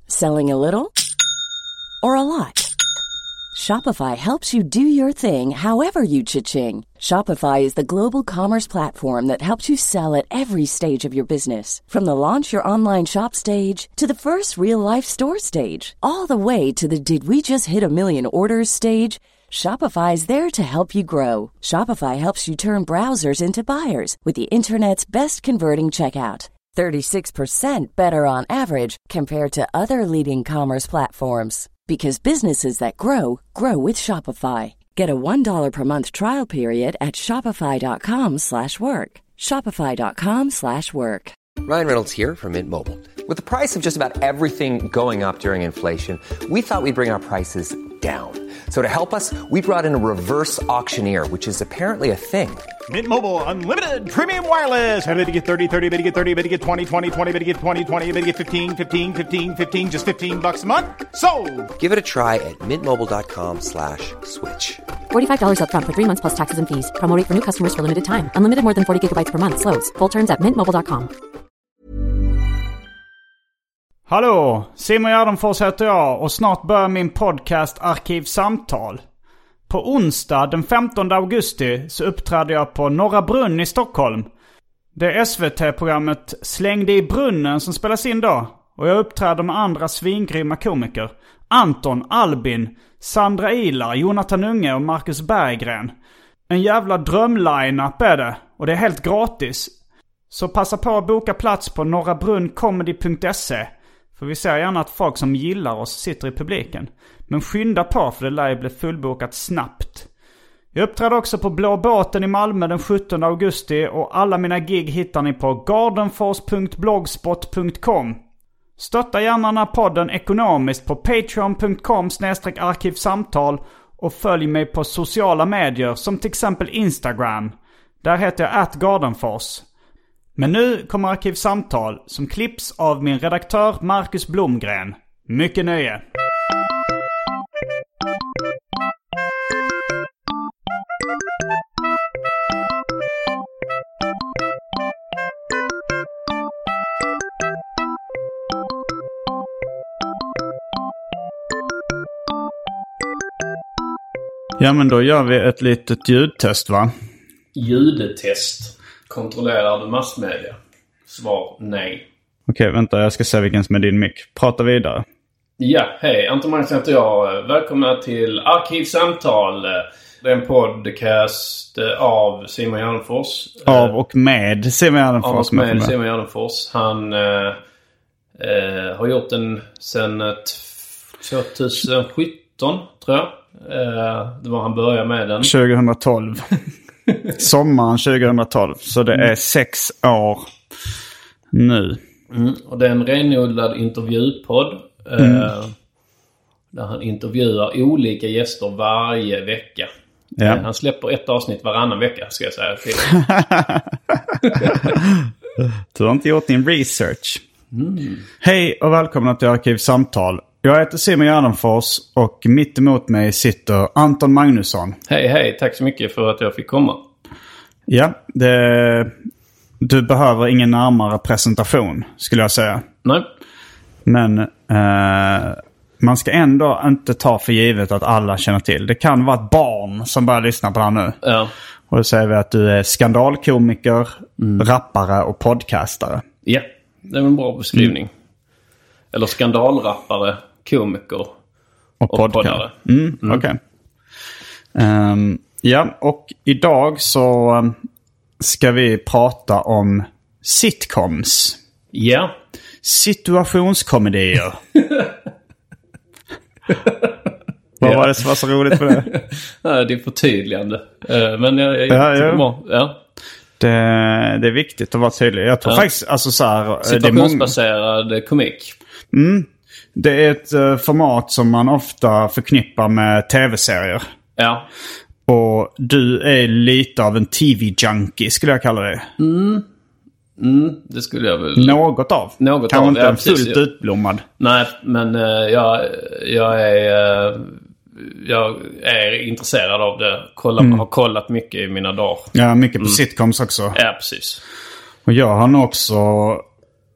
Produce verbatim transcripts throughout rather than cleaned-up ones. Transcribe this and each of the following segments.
Selling a little or a lot? Shopify helps you do your thing however you cha-ching. Shopify is the global commerce platform that helps you sell at every stage of your business. From the launch your online shop stage to the first real-life store stage, all the way to the did we just hit a million orders stage. Shopify is there to help you grow. Shopify helps you turn browsers into buyers with the internet's best converting checkout. thirty-six percent better on average compared to other leading commerce platforms. Because businesses that grow, grow with Shopify. Get a one dollar per month trial period at shopify.com slash work. Shopify.com slash work. Ryan Reynolds here from Mint Mobile. With the price of just about everything going up during inflation, we thought we'd bring our prices down. So to help us, we brought in a reverse auctioneer, which is apparently a thing. Mint Mobile Unlimited Premium Wireless. How to get thirty, thirty, how to get thirty, how to get twenty, twenty, twenty, how to get twenty, twenty, how to get fifteen, fifteen, fifteen, fifteen, just fifteen bucks a month? Sold! Give it a try at mintmobile.com slash switch. forty-five dollars up front for three months plus taxes and fees. Promo rate for new customers for limited time. Unlimited more than forty gigabytes per month. Slows full terms at mint mobile dot com. Hallå, Simon Gärdenfors heter jag och snart börjar min podcast Arkivsamtal. På onsdag den femtonde augusti så uppträdde jag på Norra Brunn i Stockholm. Det är S V T-programmet Släng dig i brunnen som spelas in då. Och jag uppträder med andra svingrymma komiker. Anton, Albin, Sandra Ilar, Jonathan Unge och Marcus Berggren. En jävla drömline-up är det. Och det är helt gratis. Så passa på att boka plats på norrabruncomedy punkt se. För vi ser gärna att folk som gillar oss sitter i publiken. Men skynda på för det lär bli fullbokat snabbt. Jag uppträder också på Blå båten i Malmö den sjuttonde augusti. Och alla mina gig hittar ni på gardenfors punkt blogspot punkt com. Stötta gärna den här podden ekonomiskt på patreon punkt com snedstreck arkivsamtal. Och följ mig på sociala medier som till exempel Instagram. Där heter jag at gardenfors. Men nu kommer Arkivsamtal som klipps av min redaktör Marcus Blomgren. Mycket nöje! Ja, men då gör vi ett litet ljudtest, va? Ljudtest. Kontrollerar du massmedia? Svar nej. Okej, vänta. Jag ska se vilken som är din mick. Prata vidare. Ja, hej. Anton Magnus heter jag. Välkomna till Arkivsamtal. Det är en podcast av Simon Gärdenfors. Av och med Simon Gärdenfors. Av och med Simon Gärdenfors. Han eh, eh, har gjort den sedan tjugohundrasjutton, tror jag. Eh, det var han började med den. tjugotolv. Sommaren tjugotolv. Så det är sex år nu. Mm, och det är en renodlad intervjupodd. Mm. Eh, där han intervjuar olika gäster varje vecka. Ja. Eh, han släpper ett avsnitt varannan vecka, ska jag säga till. Du har inte gjort din research. Mm. Hej och välkomna till Arkivsamtal. Jag heter Simon Gärdenfors och mitt emot mig sitter Anton Magnusson. Hej, hej. Tack så mycket för att jag fick komma. Ja, det, du behöver ingen närmare presentation, skulle jag säga. Nej. Men eh, man ska ändå inte ta för givet att alla känner till. Det kan vara ett barn som börjar lyssna på det här nu. Ja. Och då säger vi att du är skandalkomiker, mm. rappare och podcastare. Ja, det är en bra beskrivning. Mm. Eller skandalrappare, komiker och, och poddare. Mm, mm. Okej. Okay. Um, ja, och idag så um, ska vi prata om sitcoms. Ja. Situationskomedier. Vad var det som var så roligt med det? Ja, det är förtydligande. Uh, men jag, jag, jag ja, ja. ja. Det, det är viktigt att vara tydlig. Jag tror ja. faktiskt, alltså så här... Situationsbaserad många... komik. Mm. Det är ett uh, format som man ofta förknippar med tv-serier. Ja. Och du är lite av en tv-junkie, skulle jag kalla det. Mm. Mm, det skulle jag väl... Något av. Något Kanske av. inte Ja, en precis. fullt utblommad. Nej, men uh, jag, jag är... Uh, jag är intresserad av det. Kolla, mm. har kollat mycket i mina dagar. Ja, mycket på mm. sitcoms också. Ja, precis. Och jag har nog också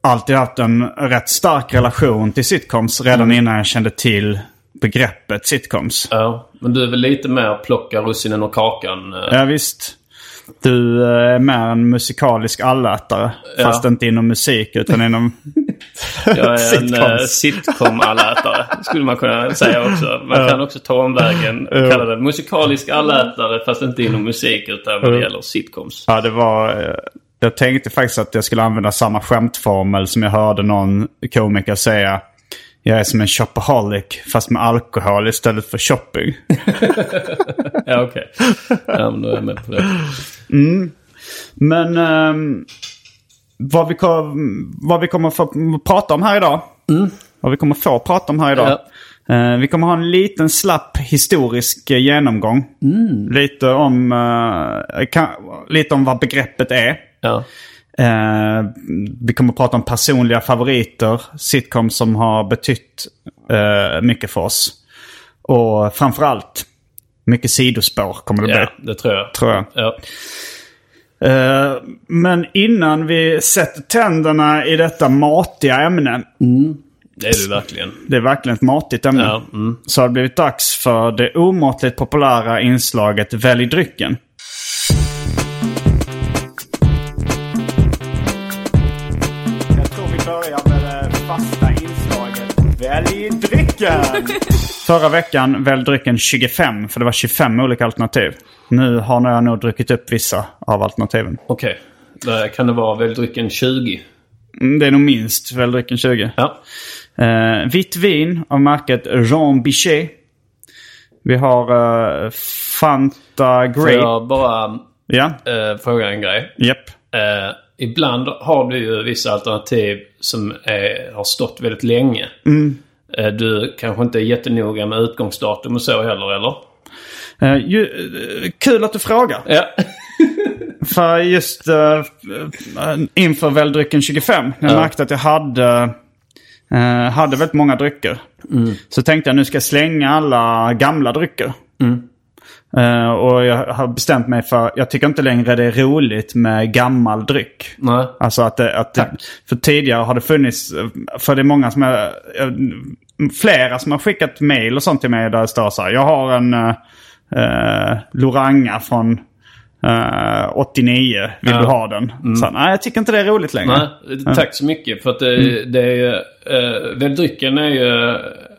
alltid haft en rätt stark relation till sitcoms redan mm. innan jag kände till begreppet sitcoms. Ja, men du är väl lite mer plocka russinen och kakan? Ja, visst. Du är mer en musikalisk allätare. Ja. Fast inte inom musik utan inom jag är en uh, sitcom-allätare, skulle man kunna säga också. Man ja. kan också ta omvägen och ja. kalla det musikalisk allätare fast inte inom musik utan vad det gäller sitcoms. Ja, det var... Jag tänkte faktiskt att jag skulle använda samma skämtformel som jag hörde någon komiker säga. Jag är som en shopaholic fast med alkohol istället för shopping. Ja, okej. Okay. Ja, men då är jag med på det. Mm. Men um, vad, vi kom, vad vi kommer få prata om här idag. Mm. Vad vi kommer få prata om här idag. Ja. Uh, vi kommer ha en liten slapp historisk uh, genomgång. Mm. Lite om uh, kan, lite om vad begreppet är. Ja. Uh, vi kommer att prata om personliga favoriter, sitcom som har betytt uh, mycket för oss. Och framförallt mycket sidospår kommer det bli. Ja, det tror jag. Tror jag. Ja. Uh, men innan vi sätter tänderna i detta matiga ämne. Mm. Det är det verkligen. Det är verkligen ett matigt ämne. Ja, mm. Så har det blivit dags för det omåttligt populära inslaget Välj drycken. Börja med det fasta inslaget Välj drycken. Förra veckan välj drycken tjugofem, för det var tjugofem olika alternativ. Nu har jag nog druckit upp vissa av alternativen. Okej, okay. Kan det vara välj drycken tjugo? Mm, det är nog minst välj drycken tjugo. Ja. Uh, vitt vin av märket Jean Bichet. Vi har uh, Fanta Grape. Får jag bara ja. uh, fråga en grej? Japp. Uh, Ibland har du ju vissa alternativ som är, har stått väldigt länge. Mm. Du kanske inte är jättenoga med utgångsdatum och så heller, eller? Uh, ju, uh, kul att du frågar. Ja. För just uh, inför väldrycken tjugofem, när jag ja. märkte att jag hade, uh, hade väldigt många drycker. Mm. Så tänkte jag nu ska jag slänga alla gamla drycker. Mm. Uh, och jag har bestämt mig för, jag tycker inte längre det är roligt med gammal dryck. Nej. Alltså att, det, att det, för tidigare har det funnits, för det är många som är, flera som har skickat mail och sånt till mig där det står så här: jag har en uh, Loranga från uh, åttionio, vill ja. du ha den? Mm. Så nej, jag tycker inte det är roligt längre. Nej, tack så mycket, för att det, mm. det är uh, väl drycken är ju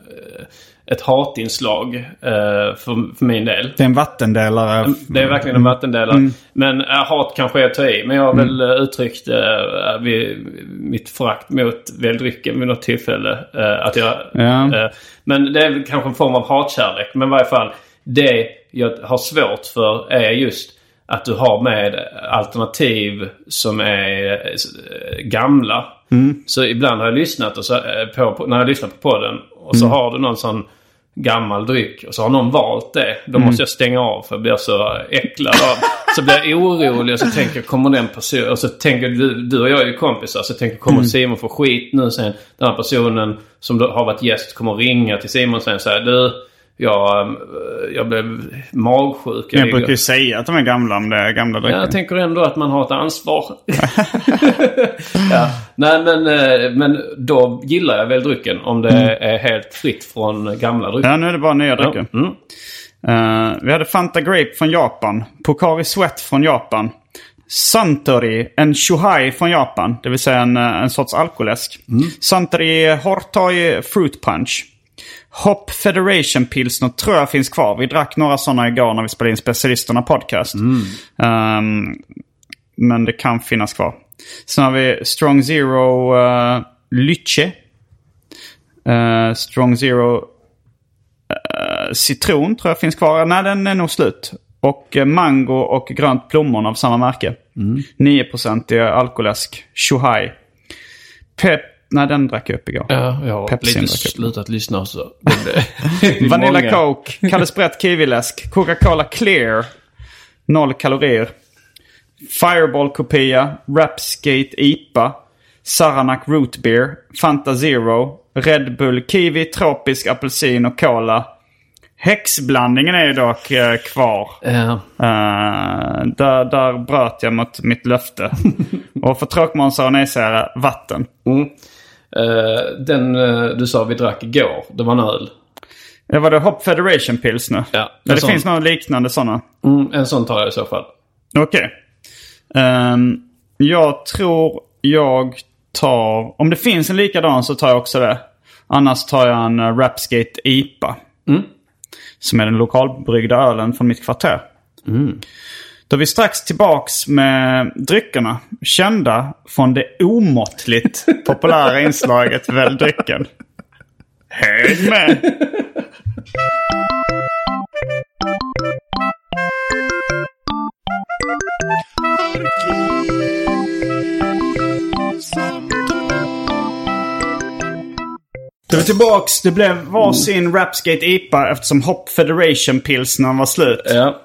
ett hatinslag uh, för, för min del. Det är en vattendelare. Det är verkligen en vattendelare. Mm. Men uh, hat kanske jag tar i. Men jag har mm. väl uh, uttryckt uh, vid, mitt förakt mot väldrycken vid något tillfälle. Uh, att jag, ja. uh, men det är väl kanske en form av hatkärlek. Men i varje fall, det jag har svårt för är just att du har med alternativ som är uh, gamla. Mm. Så ibland har jag lyssnat och så, uh, på, på, när jag lyssnat på podden och så mm. har du någon sån gammal dryck och så har någon valt det. Då mm. måste jag stänga av för jag blir så äcklad av. Så blir jag orolig och så tänker jag, kommer den personen... Och så tänker du, du och jag är ju kompisar, så tänker kommer mm. Simon få skit nu sen. Den här personen som har varit gäst kommer ringa till Simon sen och säga: du, jag, jag blev magsjuk. Jag, jag brukar ju säga att de är gamla om det är gamla drycker. Ja, jag tänker ändå att man har ett ansvar. Ja. Nej, men, men då gillar jag väl drycken om det mm. är helt fritt från gamla drycker. Ja, nu är det bara nya drycker. Ja. Mm. Uh, vi hade Fanta Grape från Japan, Pocari Sweat från Japan, Suntory, en Shuhai från Japan, det vill säga en, en sorts alkoläsk. Mm. Suntory Hortoy Fruit Punch. Hop Federation Pilsner tror jag finns kvar. Vi drack några sådana igår när vi spelade in Specialisterna podcast. Mm. Um, men det kan finnas kvar. Sen har vi Strong Zero uh, Lyche. Uh, Strong Zero uh, Citron tror jag finns kvar. Nej, den är nog slut. Och uh, Mango och Grönt Plommon av samma märke. Mm. nio procent i alkoläsk. Shuhai. Pep. Nej, den drack jag upp igår. Ja, jag har Pepsi lite slutat lyssna så. Vanilla många. Coke, Kalle Sprätt Kiwiläsk, Coca-Cola Clear, noll kalorier. Fireball-kopia, Rapskate I P A, Saranac Root Beer, Fanta Zero, Red Bull Kiwi, Tropisk Apelsin och Cola, Häxblandningen är ju dock uh, kvar. Ja. Uh, där, där bröt jag mot mitt löfte. Och för tråkmånsar och nejsägare, vatten. Mm. Uh, den uh, du sa vi drack igår, det var en öl. Det var det Hop Federation Pills nu. Ja, det sån. finns några liknande sådana. Mm, en sån tar jag i så fall. Okej. Okay. Um, jag tror jag tar... Om det finns en likadan så tar jag också det. Annars tar jag en uh, Rapskate I P A. Mm. Som är den lokalbryggda ölen från mitt kvarter. Mm. Då är vi strax tillbaks med dryckerna. Kända från det omåttligt populära inslaget Välj drycken. Häng med! Då är vi tillbaks. Det blev varsin Rapskate I P A eftersom Hop Federation Pilsner var slut. Ja.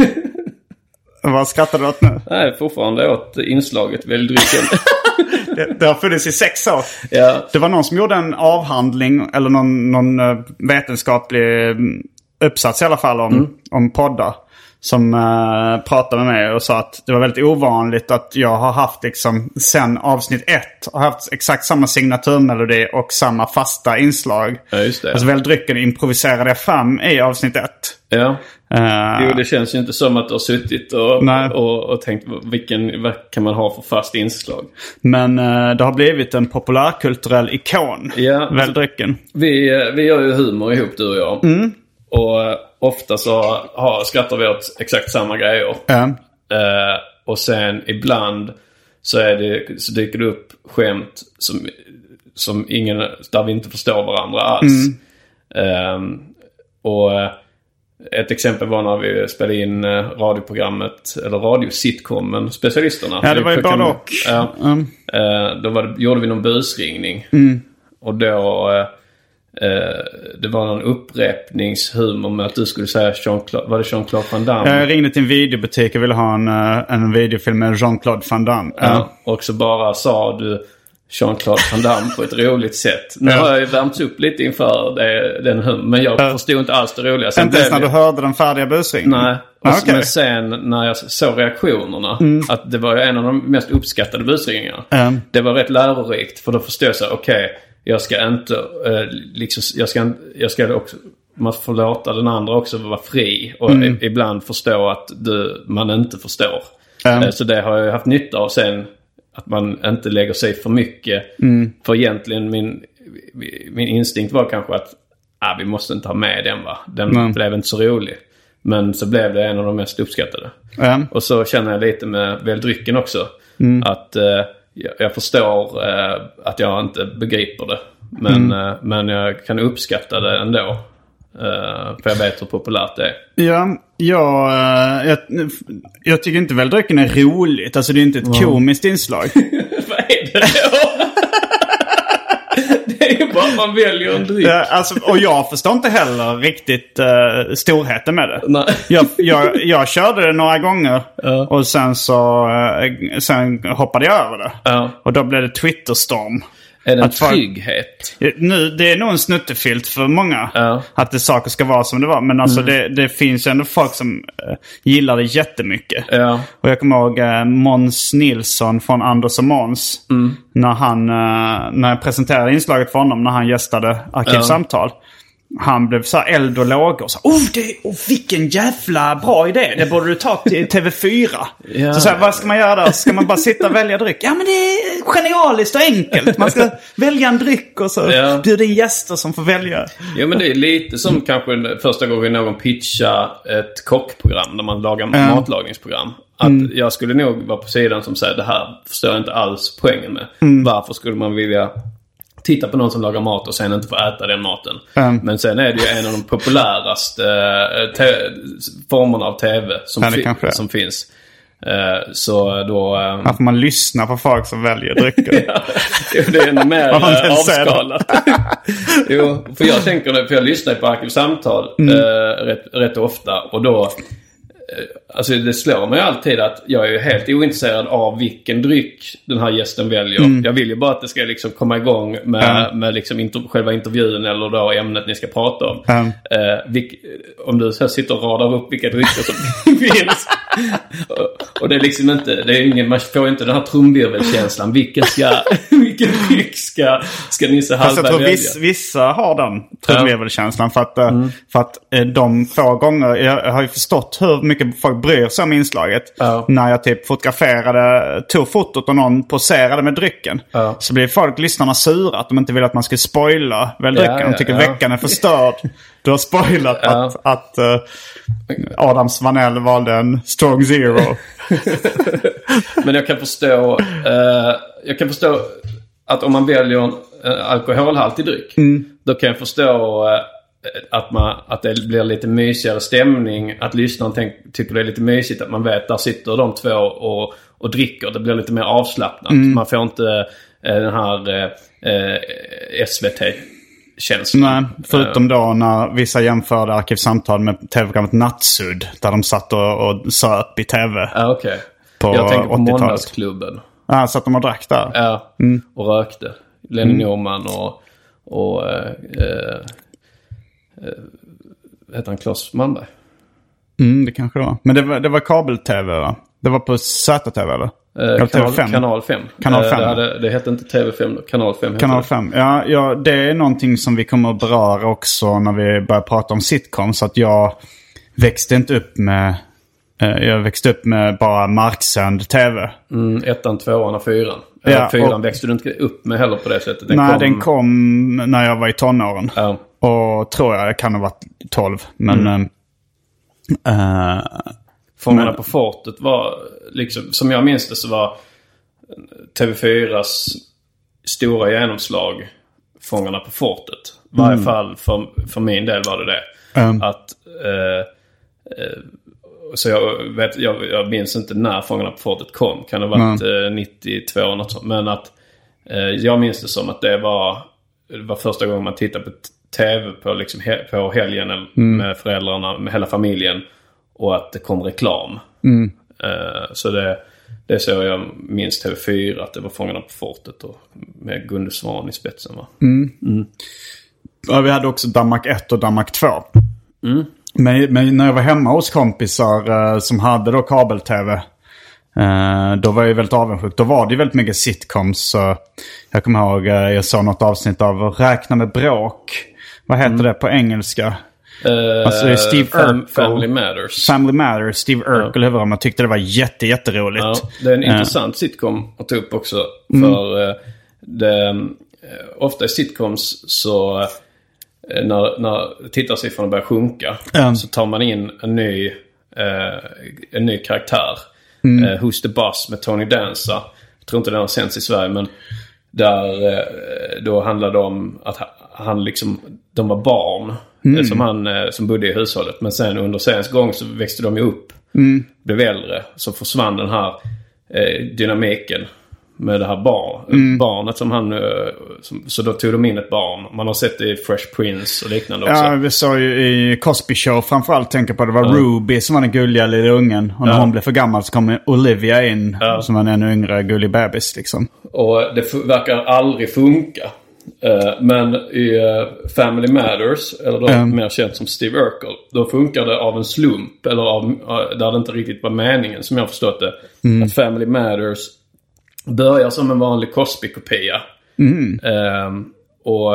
Vad skrattar du åt nu? Nej, fortfarande åt inslaget Välj drycken. det, det har funnits i sex år. Ja. Det var någon som gjorde en avhandling eller någon, någon vetenskaplig uppsats i alla fall om, mm. om poddar. Som uh, pratade med mig och sa att det var väldigt ovanligt att jag har haft liksom sen avsnitt ett har haft exakt samma signaturmelodi och samma fasta inslag. Ja, just det. Alltså väl drycken improviserade jag fram i avsnitt ett. Ja. Uh, jo, det känns ju inte som att du har suttit och, och, och tänkt vilken, vad kan man ha för fast inslag. Men uh, det har blivit en populärkulturell ikon. Ja. Väl drycken. Vi, vi gör ju humor ihop, du och jag. Mm. Och ofta så har, skrattar vi åt exakt samma grejer. Mm. Uh, och sen ibland så, är det, så dyker det upp skämt som, som ingen, där vi inte förstår varandra alls. Mm. Uh, och ett exempel var när vi spelade in radioprogrammet, eller radiositcomen, Specialisterna. Ja, det var ju bara och. Ja, mm. uh, då var det, gjorde vi någon busringning. Mm. Och då... Uh, Uh, det var någon upprepningshumor med att du skulle säga Jean-Claude, var det Jean-Claude Van Damme? Jag ringde till en videobutik och ville ha en, en videofilm med Jean-Claude Van Damme. Ja, uh. Och så bara sa du Jean-Claude Van Damme på ett roligt sätt. Nu har jag ju värmt upp lite inför det, den humor, men jag uh. förstod inte alls det roliga. Sen inte ens när jag... du hörde den färdiga busringen? Nej, och ah, okay. Men sen när jag såg reaktionerna, mm. att det var en av de mest uppskattade busringarna. Mm. Det var rätt lärorikt, för då förstod jag så okej, okay, jag ska inte eh, liksom, jag ska jag ska också, man får låta den andra också vara fri och mm. i, ibland förstå att du, man inte förstår. Mm. Eh, så det har jag haft nytta av sen, att man inte lägger sig för mycket. Mm. För egentligen min min instinkt var kanske att ah, vi måste inte ha med den, va. Den mm. blev inte så rolig. Men så blev det en av de mest uppskattade. Mm. Och så känner jag lite med Välj drycken också. Mm. Att eh, jag, jag förstår eh, att jag inte begriper det. Men, mm. eh, men jag kan uppskatta det ändå. Eh, för jag vet hur populärt det är. Ja, jag, jag, jag tycker inte Välj drycken är roligt. Alltså det är inte ett mm. komiskt inslag. Vad är det då? Det är ju bara att man väljer en dryck. Ja, alltså, och jag förstår inte heller riktigt uh, storheten med det. Nej. Jag, jag, jag körde det några gånger. Ja. Och sen så uh, sen hoppade jag över det. Ja. Och då blev det Twitterstorm. Är det en trygghet? Folk, nu, det är nog en snuttefilt för många. Ja. Att det saker ska vara som det var. Men alltså mm. det, det finns ju ändå folk som uh, gillar det jättemycket. Ja. Och jag kommer ihåg uh, Måns Nilsson från Anders och Måns. Mm. När han uh, när jag presenterade inslaget för honom när han gästade Arkivsamtal. Ja. Han blev så här eld och lågor. Så, oh, det, oh, vilken jävla bra idé. Det borde du ta till T V fyra. Ja. Så, så här, vad ska man göra då? Ska man bara sitta och välja dryck? Ja, men det är genialiskt och enkelt. Man ska välja en dryck och så ja. bjuder in gäster som får välja. Ja, men det är lite som mm. kanske första gången någon pitchar ett kockprogram. När man lagar mm. matlagningsprogram. Att mm. jag skulle nog vara på sidan som säger det här förstår jag inte alls poängen med. Mm. Varför skulle man vilja titta på någon som lagar mat och sen inte få äta den maten. Mm. Men sen är det ju en av de populäraste uh, te- formerna av tv som, fi- som finns. Uh, så då... Um... Varför man lyssnar på folk som väljer drycker. Ja, det är ännu mer uh, avskalat. Jo, för jag tänker det, för jag lyssnar på Arkivsamtal mm. uh, rätt, rätt ofta. Och då Alltså det slår mig alltid att jag är helt ointresserad av vilken dryck den här gästen väljer. Mm. Jag vill ju bara att det ska liksom komma igång med, mm. med liksom inter- själva intervjun eller då ämnet ni ska prata om. Mm. Eh, vilk, om du så sitter och radar upp vilka drycker som finns. och, och det är liksom inte, det är ingen, man får inte den här trumvirvelkänslan. Vilken ska, vilken dryck ska, ska Nisse Hallberg välja? Jag tror viss, vissa har den trumvirvelkänslan för att, mm. för att de få gånger, jag har ju förstått hur mycket folk bryr sig om inslaget. Ja. När jag typ fotograferade, tog fotot och någon poserade med drycken. Ja. Så blir folk, lyssnarna, sura att de inte vill att man ska spoila väl drycken. Ja, ja, de tycker ja. veckan är förstörd. Du har spoilat ja. att, att uh, Adam Svanell valde en Strong Zero. Men jag kan förstå uh, jag kan förstå att om man väljer en uh, alkoholhaltig dryck, mm. då kan jag förstå uh, Att, man, att det blir lite mysigare stämning. Att lyssnaren tänk, tycker det är lite mysigt. Att man vet, där sitter de två och, och dricker. Det blir lite mer avslappnat. Mm. Man får inte eh, den här eh, S V T-känslan. Nej, förutom då när vissa jämförde Arkivsamtal med tv-programmet Nattsudd. Där de satt och, och söp i tv. Ja, okej. Okay. Jag tänker på Måndagsklubben. Ja, så att de har drack där. Ja, mm. och rökte. Lenny mm. Norman och... och eh, eh, Uh, heter han Claes Malmberg? Mm, det kanske det var. Men det var, det var kabel-tv, va? Det var på Z T V, eller? Uh, kanal, fem. Kanal fem. Kanal fem. Uh, det, hade, det hette inte T V fem, Kanal fem. Kanal fem. Ja, ja, det är någonting som vi kommer att beröra också när vi börjar prata om sitcoms. Så att jag växte inte upp med... Uh, jag växte upp med bara marksänd tv. Mm, ettan, tvåan och fyran. Ja, fyran och, växte du inte upp med heller på det sättet? Den nej, kom... den kom när jag var i tonåren. Ja. Och tror jag det kan ha varit tolv. Men... Mm. Äh, Fångarna men, på fortet var... liksom, som jag minns det så var T V fyras stora genomslag Fångarna på fortet. I varje mm. fall för, för min del var det det. Mm. Att... Eh, eh, så jag, vet, jag, jag minns inte när Fångarna på fortet kom. Kan det ha varit mm. eh, nittiotvå eller något sånt. Men att... Eh, jag minns det som att det var... Det var första gången man tittade på tv på, liksom he, på helgen mm. med föräldrarna, med hela familjen, och att det kom reklam. Mm. Uh, så det, det är så jag minns T V fyra, att det var Fångarna på fortet och med Gunde Svan i spetsen, va? Mm. Mm. Ja, vi hade också Danmark ett och Danmark två. Mm. Men, men när jag var hemma hos kompisar uh, som hade då kabel-tv, Uh, då var jag väldigt avundsjuk. Då var det väldigt mycket sitcoms. Uh, jag kommer ihåg, uh, jag såg något avsnitt av Räkna med bråk. Vad heter mm. det på engelska? Uh, alltså Steve Urkel. Family Matters. Family Matters, Steve Urkel. Uh. Man tyckte det var jätte, jätteroligt. Ja, det är en uh. intressant sitcom att ta upp också. För mm. uh, det, uh, ofta i sitcoms så uh, när, när tittarsiffrorna börjar sjunka mm. så tar man in en ny, uh, en ny karaktär. Mm. Uh, Who's the Boss med Tony Danza. Jag tror inte den har sänts i Sverige, men där uh, då handlade det om att han liksom, de var barn mm. som han uh, som bodde i hushållet, men sen under seriens gång så växte de ju upp, mm. blev äldre, så försvann den här uh, dynamiken med det här barn, mm. barnet som han som, så då tog de in ett barn. Man har sett det i Fresh Prince och liknande också. Ja, vi sa ju i Cosby Show framförallt, tänker på det var ja. Ruby som var den gulliga lilla ungen. Och när ja. hon blev för gammal så kom Olivia in ja. som var en ännu yngre gullig bebis liksom. Och det f- verkar aldrig funka. Uh, men i uh, Family Matters, eller då mm. mer känt som Steve Urkel, då funkar det av en slump, eller av, uh, där det inte riktigt var meningen, som jag har förstått det. Mm. Att Family Matters börjar som en vanlig Cosby-kopia. Mm. Um, och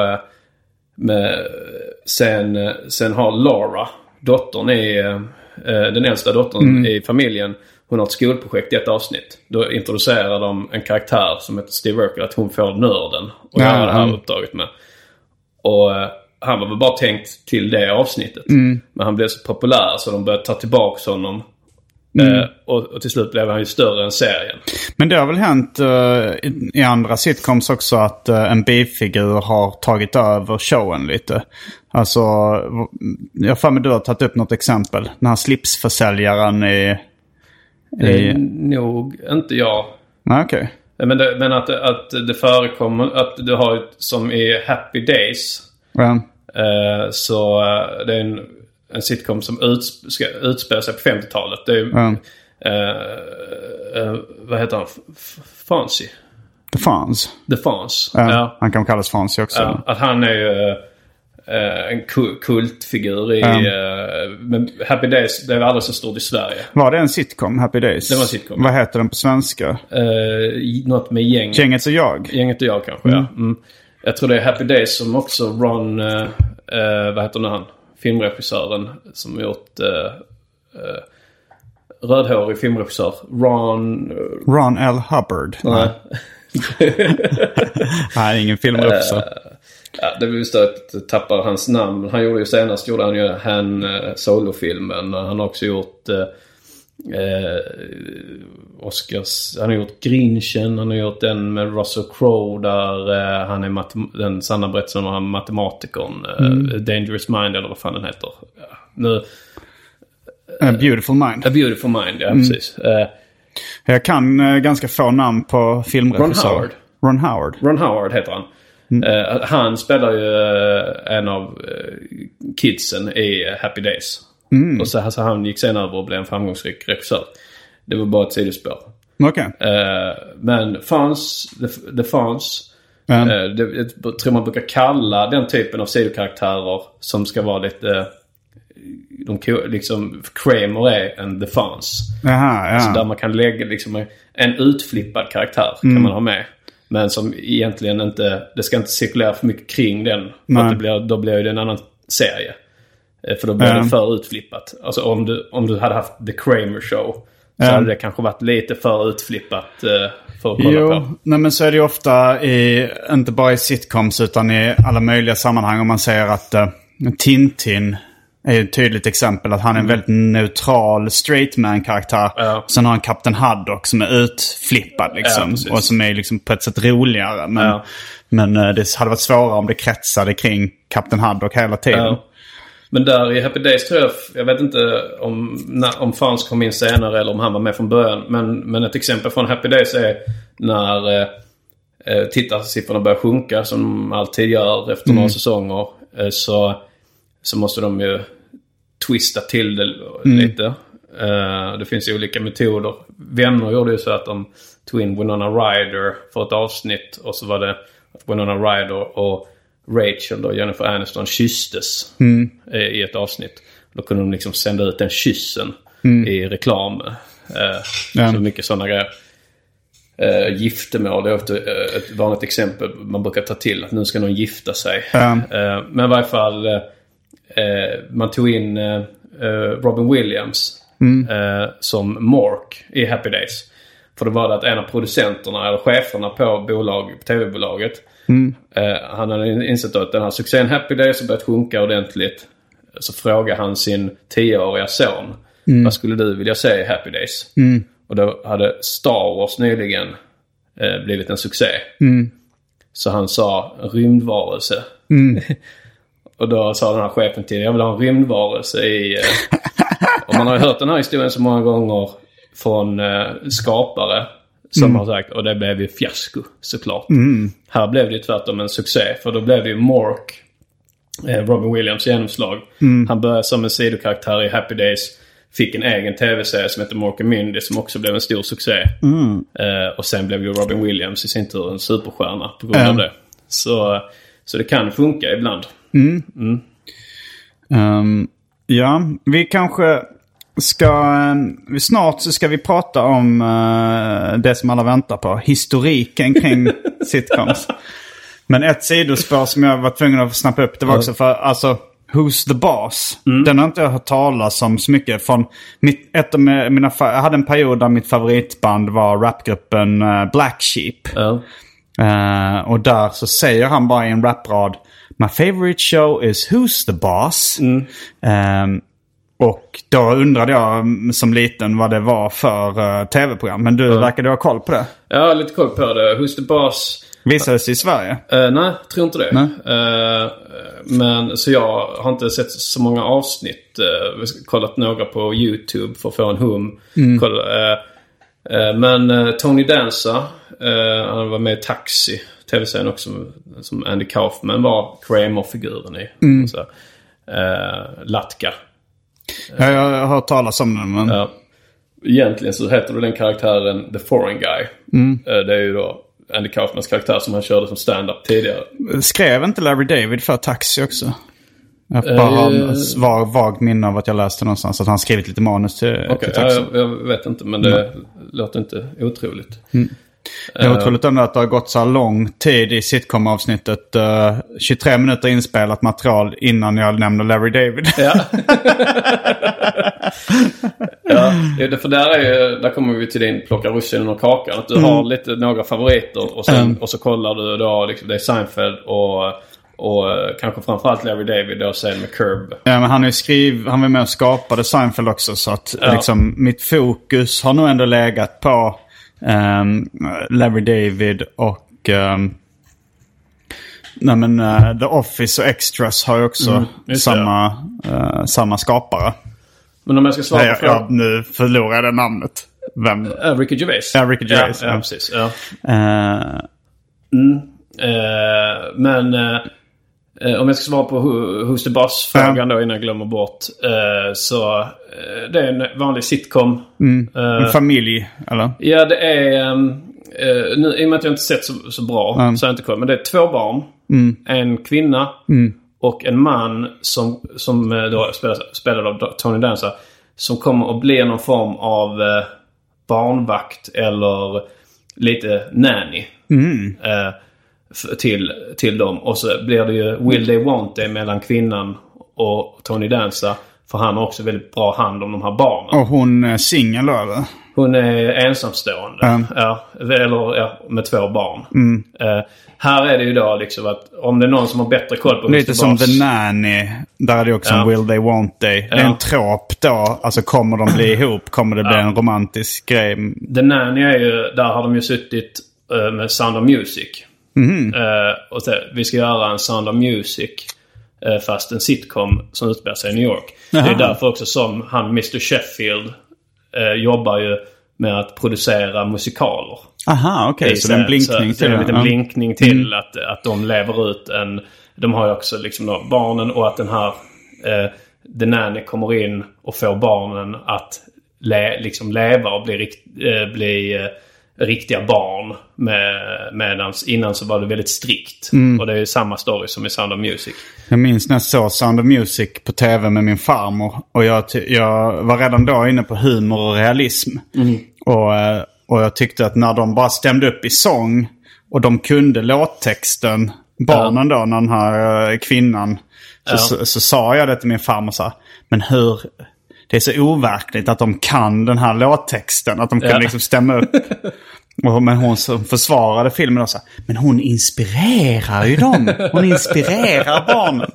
med, sen, sen har Laura, dottern i, uh, den äldsta dottern mm. i familjen, hon har ett skolprojekt i ett avsnitt. Då introducerar de en karaktär som heter Steve Urkel, att hon får nörden och göra ja, det här mm. uppdraget med. Och uh, han var väl bara tänkt till det avsnittet. Mm. Men han blev så populär så de började ta tillbaka honom. Mm. Uh, och, och till slut blev han ju större än serien. Men det har väl hänt uh, i, i andra sitcoms också att uh, en bifigur har tagit över showen lite. Alltså, jag har för mig du har tagit upp något exempel. Den här slipsförsäljaren i... i... Nog inte jag. Nej, okej. Okay. Men, det, men att, att det förekommer, att du har som i Happy Days. Mm. Uh, så uh, det är en en sitcom som uts- ska utspela sig på femtiotalet. Det är Mm. uh, uh, vad heter han? F- Fonzie. The Fonz. The Fonz. Ja, Ja. Han kan kallas Fonzie också. Ja, att han är ju uh, en ku- kultfigur i Mm. uh, men Happy Days, det är aldrig så stort i Sverige. Var det en sitcom, Happy Days? Det var en sitcom. Vad heter den på svenska? Uh, något med gänget. Gänget och jag. Gänget och jag kanske, Mm. ja. Mm. Jag tror det är Happy Days som också Ron, uh, uh, vad heter han? Filmregissören som har gjort uh, uh, rödhårig filmregissör. Ron... Uh, Ron L. Hubbard. Nej. Nej, ingen filmregissör. Uh, ja, det är just att jag tappar hans namn. Han gjorde ju senast gjorde han ju Han uh, solofilmen. Han har också gjort uh, uh, Oscars. Han har gjort Grinchen. Han har gjort den med Russell Crowe där uh, han är matem- den sanna berättelsen om matematikern. Uh, mm. Dangerous Mind eller vad fan den heter. Ja, nu, A Beautiful Mind. A Beautiful Mind, ja, Mm. precis. Uh, Jag kan uh, ganska få namn på filmregissörer. Ron Howard. Ron Howard. Ron Howard heter han. Mm. Uh, han spelar ju uh, en av uh, kidsen i uh, Happy Days. Mm. Och så alltså, han gick sen över och blev en framgångsrik regissör. Det var bara ett sidospår. Okej. Okay. Uh, men Fonz, The, the Fonz, mm. uh, det, jag tror man brukar kalla den typen av sidokaraktärer som ska vara lite... Uh, de liksom Kramer är en The Fonz. Jaha, ja. Så där man kan lägga liksom en utflippad karaktär Mm. kan man ha med. Men som egentligen inte, det ska inte cirkulera för mycket kring den. För att det blir, då blir det en annan serie. För då blir mm. det för utflippat. Alltså om du, om du hade haft The Kramer Show så mm. hade det kanske varit lite för utflippat för att kolla jo, på. Nej, men så är det ju ofta i, inte bara i sitcoms utan i alla möjliga sammanhang. Om man säger att uh, Tintin är ett tydligt exempel att han är en väldigt neutral straight man-karaktär. Ja. Sen har han Kapten Haddock som är utflippad liksom. Ja, och som är liksom på ett sätt roligare. Men, ja. men det hade varit svårare om det kretsade kring Kapten Haddock hela tiden. Ja. Men där i Happy Days tror jag, jag vet inte om, när, om Fans kom in senare eller om han var med från början. Men, men ett exempel från Happy Days är när eh, tittarsiffrorna börjar sjunka som de alltid gör efter mm. några säsonger. Eh, så, så måste de ju twista till det mm. lite. Uh, det finns ju olika metoder. Vänner gjorde ju så att de tog in Winona Ryder för ett avsnitt. Och så var det att Winona Ryder och Rachel och Jennifer Aniston kysstes mm. i ett avsnitt. Då kunde de liksom sända ut den kyssen mm. i reklam. Uh, ja. Så mycket sådana grejer. Uh, giftermål är ett, ett vanligt exempel man brukar ta till. Att nu ska någon gifta sig. Ja. Uh, men i varje fall... Uh, Uh, man tog in uh, uh, Robin Williams mm. uh, som Mork i Happy Days. För det var det att en av producenterna eller cheferna på, bolag, på tv-bolaget mm. uh, han hade insett att den här succén Happy Days har börjat sjunka ordentligt. Så frågade han sin tioåriga son mm. vad skulle du vilja se i Happy Days? Mm. Och då hade Star Wars nyligen uh, blivit en succé. Mm. Så han sa rymdvarelse. Mm. Och då sa den här chefen till jag vill ha en rymdvarelse i... och man har ju hört den här historien så många gånger från eh, skapare som mm. har sagt, och det blev ju fiasko såklart. Mm. Här blev det ju tvärtom en succé, för då blev det ju Mork, eh, Robin Williams genomslag. Mm. Han började som en sidokaraktär i Happy Days, fick en egen tv-serie som heter Mork and Mindy som också blev en stor succé. Mm. Eh, och sen blev ju Robin Williams i sin tur en superstjärna på grund mm. av det. Så, så det kan funka ibland. Mm. Mm. Um, ja, vi kanske ska... Um, snart så ska vi prata om uh, det som alla väntar på. Historiken kring sitcoms. Men ett sidospår som jag var tvungen att snappa upp, det var också för... Alltså, Who's the Boss? Mm. Den har inte jag hört talas om så mycket. Från mitt, ett av mina, jag hade en period där mitt favoritband var rapgruppen uh, Black Sheep. Mm. Uh, och där så säger han bara i en raprad: My favorite show is Who's the Boss? Mm. Um, och då undrade jag som liten vad det var för uh, tv-program. Men du mm. verkade ha koll på det. Ja, lite koll på det. Who's the Boss? Visades i Sverige? Uh, nej, tror inte det. Uh, men så jag har inte sett så många avsnitt. Uh, kollat några på YouTube för att få en hum. Mm. Kolla, uh, uh, men uh, Tony Danza, uh, han var med i Taxi. Tv-serien också som Andy Kaufman var Kramer-figuren i. Mm. Så, uh, Latka. Ja, jag har hört talas om den. Men... Ja. Egentligen så heter då den karaktären The Foreign Guy. Mm. Det är ju då Andy Kaufmans karaktär som han körde som stand-up tidigare. Skrev inte Larry David för Taxi också? Jag bara har en svag, vag minne av att jag läste någonstans att han skrivit lite manus till, okay, till Taxi. Ja, jag, jag vet inte, men det mm. låter inte otroligt. Mm. Det är otroligt ändå att det har gått så lång tid i sitcom-avsnittet. Uh, tjugotre minuter inspelat material innan jag nämnde Larry David. Ja. Ja, för där, är ju, där kommer vi till din plocka russinen och kakan. Att du mm. har lite några favoriter och, sen, mm. och så kollar du då liksom, det är Seinfeld och, och kanske framförallt Larry David och sen med Curb. Ja, men han är skriv, han var med och skapade Seinfeld också, så att ja. liksom, mitt fokus har nog ändå legat på Um, Larry David och um, nej men, uh, The Office och Extras har ju också mm, samma, uh, samma skapare. Men om jag ska svara nej, på jag, jag, nu förlorade namnet. Vem? Uh, Ricky Gervais. Ja, Ricky Gervais. Ja, ja. ja precis. Ja. Uh, mm. uh, men uh, uh, om jag ska svara på who, Who's the Boss-frågan uh. då innan jag glömmer bort. Uh, så uh, det är en vanlig sitcom. Mm. Uh, en familj, eller? Ja, det är... Um, uh, nu, i och med att jag inte sett så, så bra mm. så har jag inte koll. Men det är två barn. Mm. En kvinna mm. och en man som, som då spelar, spelar av Tony Danza. Som kommer att bli någon form av uh, barnvakt eller lite nanny. Mm. Uh, till, till dem. Och så blir det ju Will They Want They mellan kvinnan och Tony Danza. För han har också väldigt bra hand om de här barnen. Och hon är singel eller? Hon är ensamstående. Mm. Ja, eller ja, med två barn. Mm. Uh, här är det ju då liksom att om det är någon som har bättre koll på... Lite som The Nanny. Där är det också ja. Will They Want They. Ja. Det är en trop då. Alltså kommer de bli ihop? Kommer det bli ja. en romantisk grej? The Nanny är ju... Där har de ju suttit uh, med Sound of Music. Mm. Uh, och så, vi ska göra en Sound of Music uh, fast en sitcom som utspelar sig i New York. Aha. Det är därför också som han mister Sheffield uh, jobbar ju med att producera musikaler. Aha, okej. Okay. Så det är en blinkning så, till så en liten blinkning till mm. att, att de lever ut en... De har ju också liksom då barnen och att den här uh, The Nanny kommer in och får barnen att le, liksom leva och bli, uh, bli uh, riktiga barn med, medans innan så var det väldigt strikt. Mm. Och det är ju samma story som i Sound of Music. Jag minns när jag såg Sound of Music på tv med min farmor. Och jag, jag var redan då inne på humor och realism. Mm. Och, och jag tyckte att när de bara stämde upp i sång och de kunde låttexten, barnen ja. då, när den här kvinnan, så, ja. så, så, så sa jag det till min farmor så här, men hur... Det är så overkligt att de kan den här låttexten. Att de kan ja. liksom stämma upp. Och, men hon som försvarade filmen och sa, men hon inspirerar ju dem. Hon inspirerar barnen.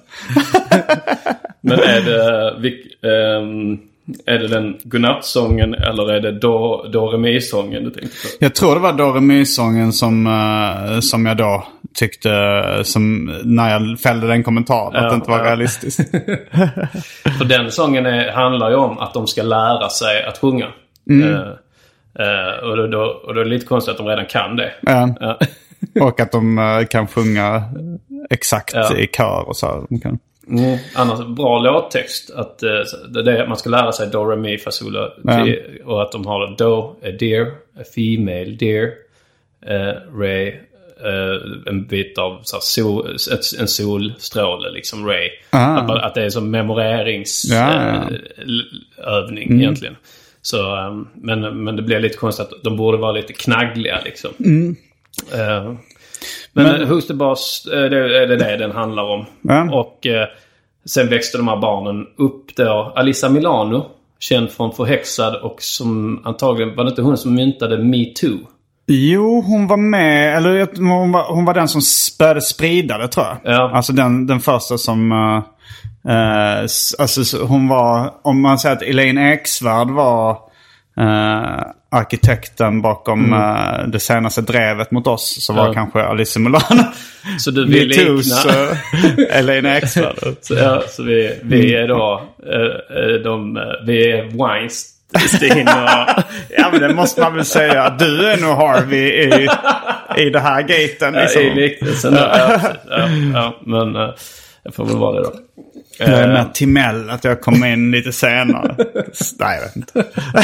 Men är det, um, är det den godnattsången eller är det Do, Do Re Mi-sången du tänkte på? Jag tror det var Do Re Mi-sången som, uh, som jag då tyckte, som, när jag fällde den kommentaren, ja, att det inte var ja. realistiskt. För den sången är, handlar ju om att de ska lära sig att sjunga. Mm. Uh, uh, och, då, och då är det lite konstigt att de redan kan det. Ja. Ja. Och att de uh, kan sjunga exakt ja. i kör och så. De kan... Mm. Annars bra låttext att uh, det är, man ska lära sig Do, Re, Mi, Fa, Sol ja. och att de har Do, a deer, a female deer, uh, Re, uh, en bit av så här, sol, ett, en solstråle liksom Ray. Att, att det är som memoreringsövning ja, ja. uh, mm. egentligen. Så, um, men, men det blir lite konstigt att de borde vara lite knaggliga liksom. Mm. Uh, men, men Who's the Boss, det är det, det den handlar om. Ja. Och eh, sen växte de här barnen upp då. Alyssa Milano, känd från Förhäxad och som antagligen, var det inte hon som myntade Me Too? Jo, hon var med, eller hon var, hon var den som började sprida det tror jag. Ja. Alltså den, den första som, uh, uh, alltså hon var, om man säger att Elaine Eksvärd var... Uh, arkitekten bakom mm. uh, det senaste drevet mot oss, så var ja. kanske Alyssa Milano. Så du vill likna Elaine Eksvärd. Så, ja, så vi, vi är då uh, de, uh, vi är Weinstein och... Ja, men det måste man väl säga. Du är nog Harvey i, i det här gaten. Liksom. Ja, i liknelsen. Ja, ja, ja, men uh, jag får väl vara det då. Jag är med Timell, att jag kommer in lite senare. Nej, jag vet inte.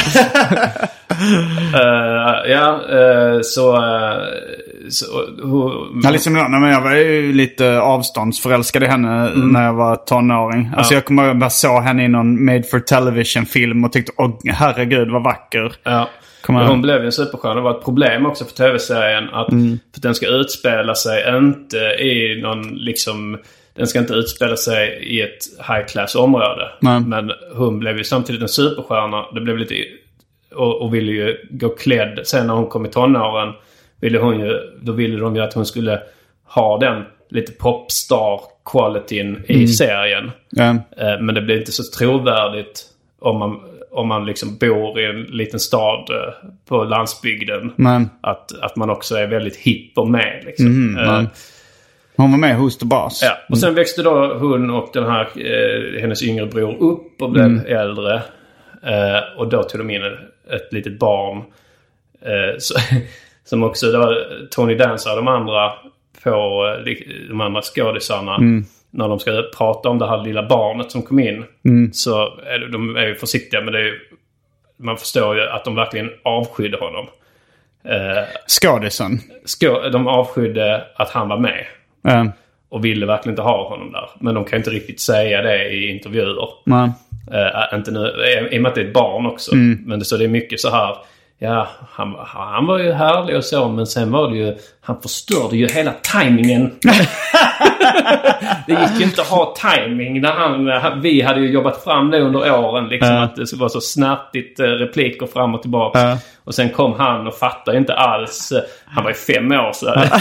uh, ja, uh, så... Uh, så uh, ja, liksom, nej, men jag var ju lite avståndsförälskad i henne mm. när jag var tonåring. Alltså ja. Jag kommer bara så henne i någon made for television-film och tyckte, åh herregud vad vacker. Ja. Kommer hon blev ju en superstjärna. Det var ett problem också för tv-serien att, mm. för att den ska utspela sig inte i någon liksom... Den ska inte utspela sig i ett high-class-område. Mm. Men hon blev ju samtidigt en superstjärna. Det blev lite... Och, och ville ju gå klädd. Sen när hon kom i tonåren ville hon ju... Då ville de ju att hon skulle ha den lite popstar-qualityn i mm. serien. Mm. Men det blev inte så trovärdigt om man... Om man liksom bor i en liten stad på landsbygden. Mm. Att, att man också är väldigt hipp och med. Liksom. Mm, uh, hon var med hos the boss. Ja. Och sen växte då hon och den här, eh, hennes yngre bror upp och blev mm. äldre. Eh, och då tog de in ett litet barn. Eh, så, som också, det var Tony Danza och de andra på de andra skådisarna. Mm. När de ska prata om det här lilla barnet som kom in. Mm. Så är de är ju försiktiga, men det är ju, man förstår ju att de verkligen avskydde honom. Eh, Skådisen? Skå, de avskydde att han var med. Mm. Och ville verkligen inte ha honom där. Men de kan inte riktigt säga det i intervjuer. Mm. Eh, inte nu, i och med att det är ett barn också. Mm. Men det, så det är mycket så här... Ja, han, han var ju härlig och så, men sen var det ju... Han förstörde ju hela timingen. Det gick ju inte att ha timing när han... Vi hade ju jobbat fram det under åren, liksom, uh. att det var så snärtigt repliker fram och tillbaka. Uh. Och sen kom han och fattade inte alls. Han var ju fem år så. Uh.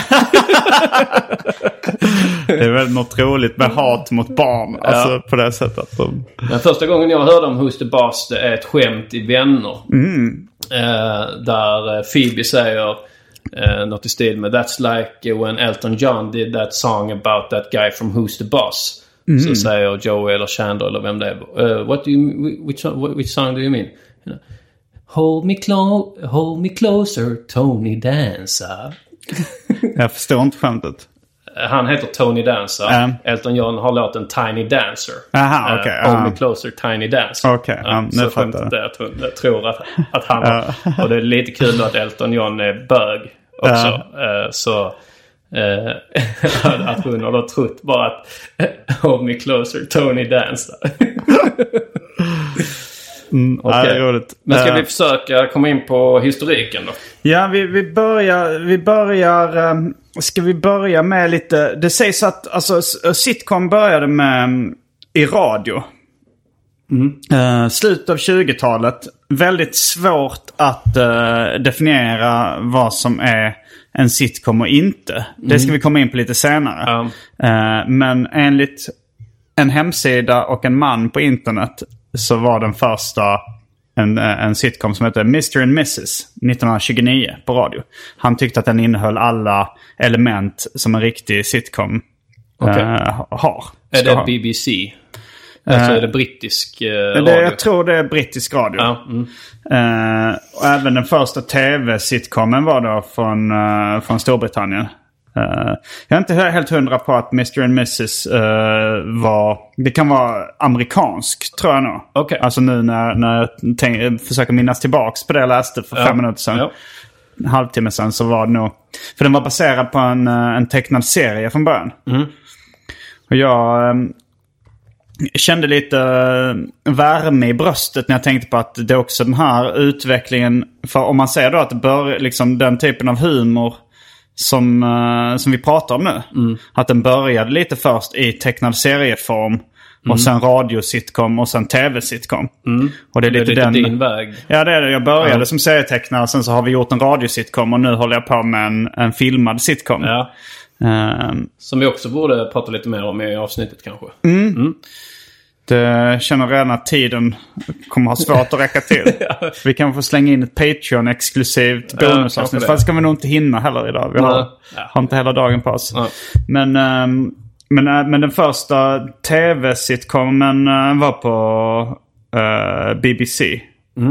Det är väl något roligt med hat mot barn. Alltså uh. på det sättet. Den första gången jag hörde om Who's the Boss, det är ett skämt i Vänner. Mm. Uh, där Phoebe säger uh, något i stil med That's like when Elton John did that song about that guy from Who's the Boss. Mm. Så säger Joey eller Chandler eller vem det är. Uh, what do you, which, which song do you mean? You know, hold me clo- hold me closer, Tony Danza. Jag förstår inte skämtet. Han heter Tony Danza. Um. Elton John har låten Tiny Dancer. Aha, okej. Okay, uh, Hold uh. me closer, Tiny Dancer. Okej, okay, um, uh, så skämtet är att hon tror att, att han var... Uh. Och det är lite kul att Elton John är bög också. Uh. Uh, så uh, att hon har då trott bara att Hold me closer, Tony Dancer. Mm, okay. Ja, roligt. Men ska uh, vi försöka komma in på historiken då? Ja, vi, vi börjar... Vi börjar um, ska vi börja med lite... Det sägs att alltså, sitcom började med i radio. Mm. Uh, slutet av tjugotalet. Väldigt svårt att uh, definiera vad som är en sitcom och inte. Mm. Det ska vi komma in på lite senare. Mm. Uh, men enligt en hemsida och en man på internet så var den första en, en sitcom som heter mister and missus nittonhundratjugonio på radio. Han tyckte att den innehöll alla element som en riktig sitcom okay. uh, har. Är det ha. B B C? Alltså är det brittisk uh, radio? Det, jag tror det är brittisk radio. Ja. Mm. Uh, och även den första tv-sitcomen var då från, uh, från Storbritannien. Uh, jag är inte helt hundra på att mister and missus uh, var... Det kan vara amerikansk, tror jag nog. Okay. Alltså nu när, när jag tänk, försöker minnas tillbaks på det jag läste för ja. fem minuter sedan. Ja. En halvtimme sedan så var det nog... För den var baserad på en, en tecknad serie från början. Mm. Och jag um, kände lite uh, värme i bröstet när jag tänkte på att det är också den här utvecklingen... För om man säger då att det bör, liksom, den typen av humor... Som, uh, som vi pratar om nu. Mm. Att den började lite först i tecknad serieform. Mm. Och sen radiositcom och sen tv-sitcom. Mm. Och det är lite, det är lite den... din väg. Ja, det är det. Jag började mm. som serietecknare. Sen så har vi gjort en radiositcom. Och nu håller jag på med en, en filmad sitcom. Ja. Uh, som vi också borde prata lite mer om i avsnittet kanske. Mm. Mm. Det känner redan att tiden kommer ha svårt att räcka till. Ja. Vi kan få slänga in ett Patreon-exklusivt bonusavsnitt. Ja, för det ska vi nog inte hinna heller idag. Vi har, ja. har inte hela dagen på oss. Ja. Men, um, men, uh, men den första tv-sitcomen uh, var på uh, B B C. Mm.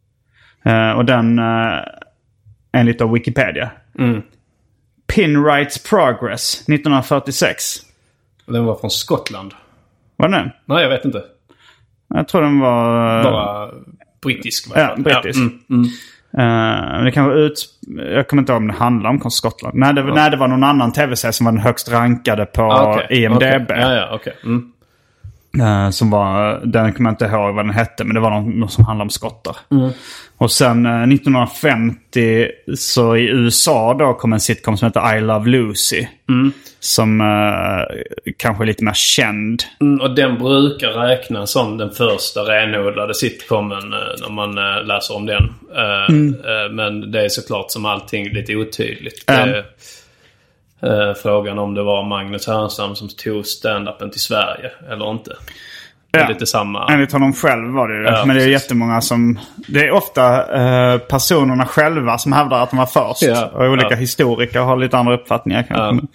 Uh, och den, uh, enligt av Wikipedia. Mm. Pinwrights Progress nittonhundrafyrtiosex. Den var från Skottland. Var det nu? Nej, jag vet inte. Jag tror den var... Bara brittisk. Ja, brittisk. Ja, mm, mm. Uh, det kan vara ut... Jag kommer inte ihåg om det handlar om Skottland. Nej, det, ja. nej, det var någon annan tv-serie som var den högst rankade på ah, okay. I M D B. Okay. Ja, ja, okay. Mm. Uh, som var... Den kommer jag inte ihåg vad den hette, men det var någon, någon som handlade om skottar. Mm. Och sen uh, nittonhundrafemtio så i U S A då kom en sitcom som heter I Love Lucy. Mm. Som uh, kanske är lite mer känd. Mm, och den brukar räknas som den första renodlade sitcomen uh, när man uh, läser om den. Uh, mm. uh, men det är såklart som allting lite otydligt. Mm. Det är uh, frågan om det var Magnus Härenstam som tog stand-upen till Sverige eller inte. Det är ja. lite samma. Enligt honom själv var det ju. Ja, men det är precis. jättemånga som... Det är ofta uh, personerna själva som hävdar att de var först. Ja. Och olika ja. historiker har lite andra uppfattningar kanske. Ja.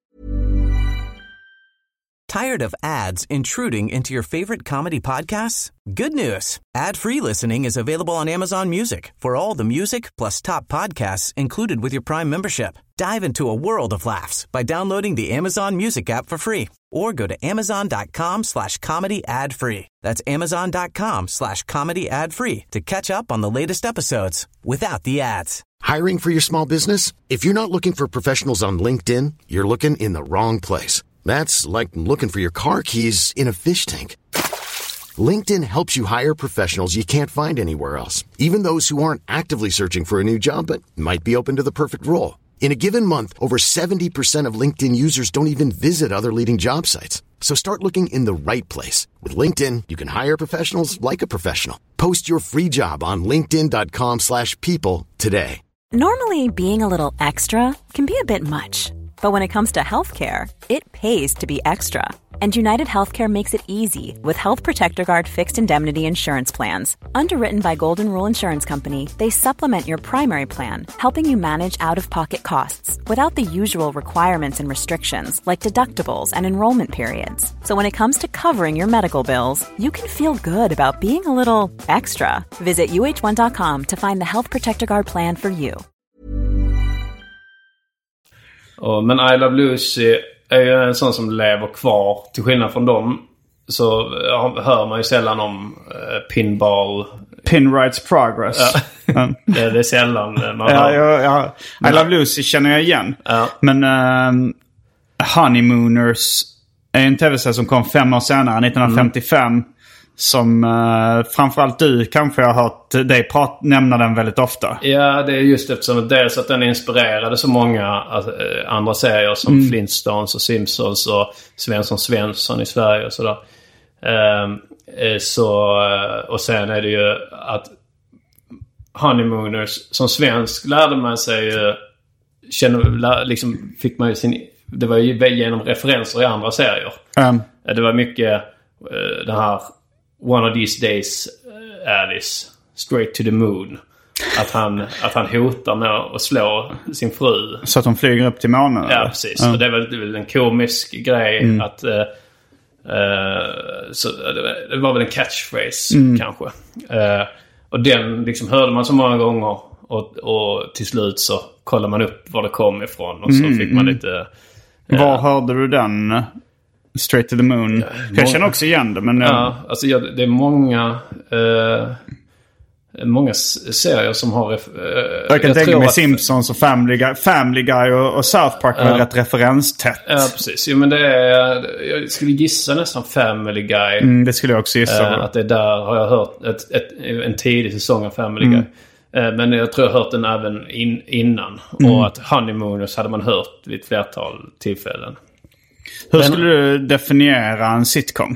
Tired of ads intruding into your favorite comedy podcasts? Good news. Ad-free listening is available on Amazon Music for all the music plus top podcasts included with your Prime membership. Dive into a world of laughs by downloading the Amazon Music app for free or go to amazon.com slash comedy ad free. That's amazon.com slash comedy ad free to catch up on the latest episodes without the ads. Hiring for your small business? If you're not looking for professionals on LinkedIn, you're looking in the wrong place. That's like looking for your car keys in a fish tank. LinkedIn helps you hire professionals you can't find anywhere else, even those who aren't actively searching for a new job but might be open to the perfect role. In a given month, over seventy percent of LinkedIn users don't even visit other leading job sites. So start looking in the right place. With LinkedIn, you can hire professionals like a professional. Post your free job on linkedin.com slash people today. Normally, being a little extra can be a bit much. But when it comes to healthcare, it pays to be extra. And United Healthcare makes it easy with Health Protector Guard fixed indemnity insurance plans. Underwritten by Golden Rule Insurance Company, they supplement your primary plan, helping you manage out-of-pocket costs without the usual requirements and restrictions like deductibles and enrollment periods. So when it comes to covering your medical bills, you can feel good about being a little extra. Visit U H one dot com to find the Health Protector Guard plan for you. Oh, men I Love Lucy är ju en sån som lever kvar. Till skillnad från dem så hör man ju sällan om uh, pinball. Pinwrights Progress. Ja. det, det är sällan man ja, hör. Ja, ja. I Love Lucy känner jag igen. Ja. Men uh, Honeymooners är en tv-serie som kom fem år senare, nittonhundrafemtiofem. Mm. Som uh, framförallt du kanske har hört dig prat- nämna den väldigt ofta. Ja, det är just eftersom dels att den inspirerade så många uh, andra serier som mm. Flintstones och Simpsons och Svensson Svensson i Sverige och sådär. Uh, uh, så, uh, och sen är det ju att Honeymooners som svensk lärde man sig uh, känner, liksom fick man ju sin, det var ju genom referenser i andra serier. Mm. Uh, det var mycket uh, den här One of these days, uh, Alice, straight to the moon. Att han, att han hotar med att slå sin fru. Så att de flyger upp till månen? Ja, precis. Ja. Och det är väl, det är väl en komisk grej mm. att... Uh, uh, så det var, det var väl en catchphrase mm. kanske. Uh, och den liksom hörde man så många gånger. Och, och till slut så kollade man upp var det kom ifrån. Och så mm. fick man lite... Uh, var hörde du den... Straight to the moon. Ja, jag känner också igen det. Men, ja, alltså ja, det är många eh, många serier som har... Eh, jag kan jag tänka mig att Simpsons och Family Guy, Family Guy och, och South Park är uh, rätt referenstätt. Ja, precis. Jo, men det är... Jag skulle gissa nästan Family Guy. Mm, det skulle jag också gissa. Eh, att det är där har jag hört ett, ett, en tidig säsong av Family mm. Guy. Eh, men jag tror jag har hört den även in, innan. Mm. Och att Honeymooners hade man hört vid ett flertal tillfällen. Hur skulle du definiera en sitcom?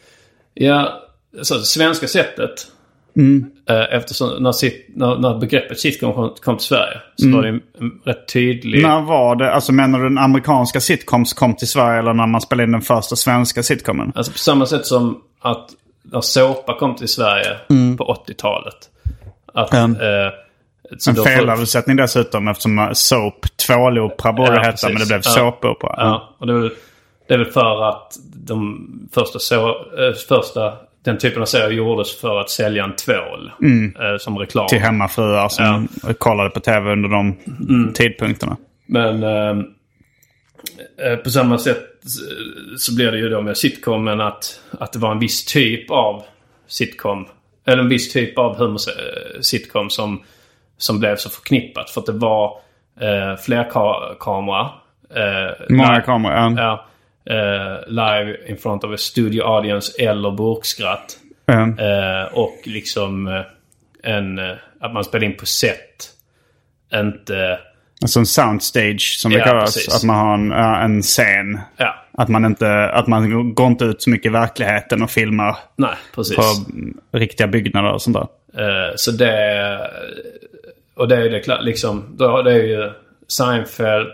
Ja, så det svenska sättet. Mm. Eftersom när, sit, när, när begreppet sitcom kom, kom till Sverige så mm. var det en, en rätt tydlig... När var det? Alltså menar du den amerikanska sitcoms kom till Sverige eller när man spelade in den första svenska sitcomen? Alltså på samma sätt som att när såpa kom till Sverige mm. på åttiotalet. Att... Mm. Eh, en felöversättning får... dessutom eftersom soap, tvålopera borde ja, heta precis. Men det blev ja. såpopera. Ja, och det är, väl, det är väl för att de första, så, äh, första den typen av serier gjordes för att sälja en tvål mm. äh, som reklam. Till hemmafruar som ja. kollade på tv under de mm. tidpunkterna. Men äh, på samma sätt så blir det ju då med sitcomen att, att det var en viss typ av sitcom. Eller en viss typ av humor-sitcom som, som blev så förknippat. För att det var eh, fler ka- kamera. Eh, Många live, kameror, ja. ja eh, live in front of a studio audience eller burkskratt. Mm. Eh, och liksom eh, en, eh, att man spelar in på set. Inte... Alltså en soundstage som det ja, kallas. Precis. Att man har en, en scen. Ja. Att man inte att man går inte ut så mycket i verkligheten och filmar. Nej, precis. På riktiga byggnader och sånt där. Uh, så det... Och det är det klart, liksom... Då, det är ju Seinfeld,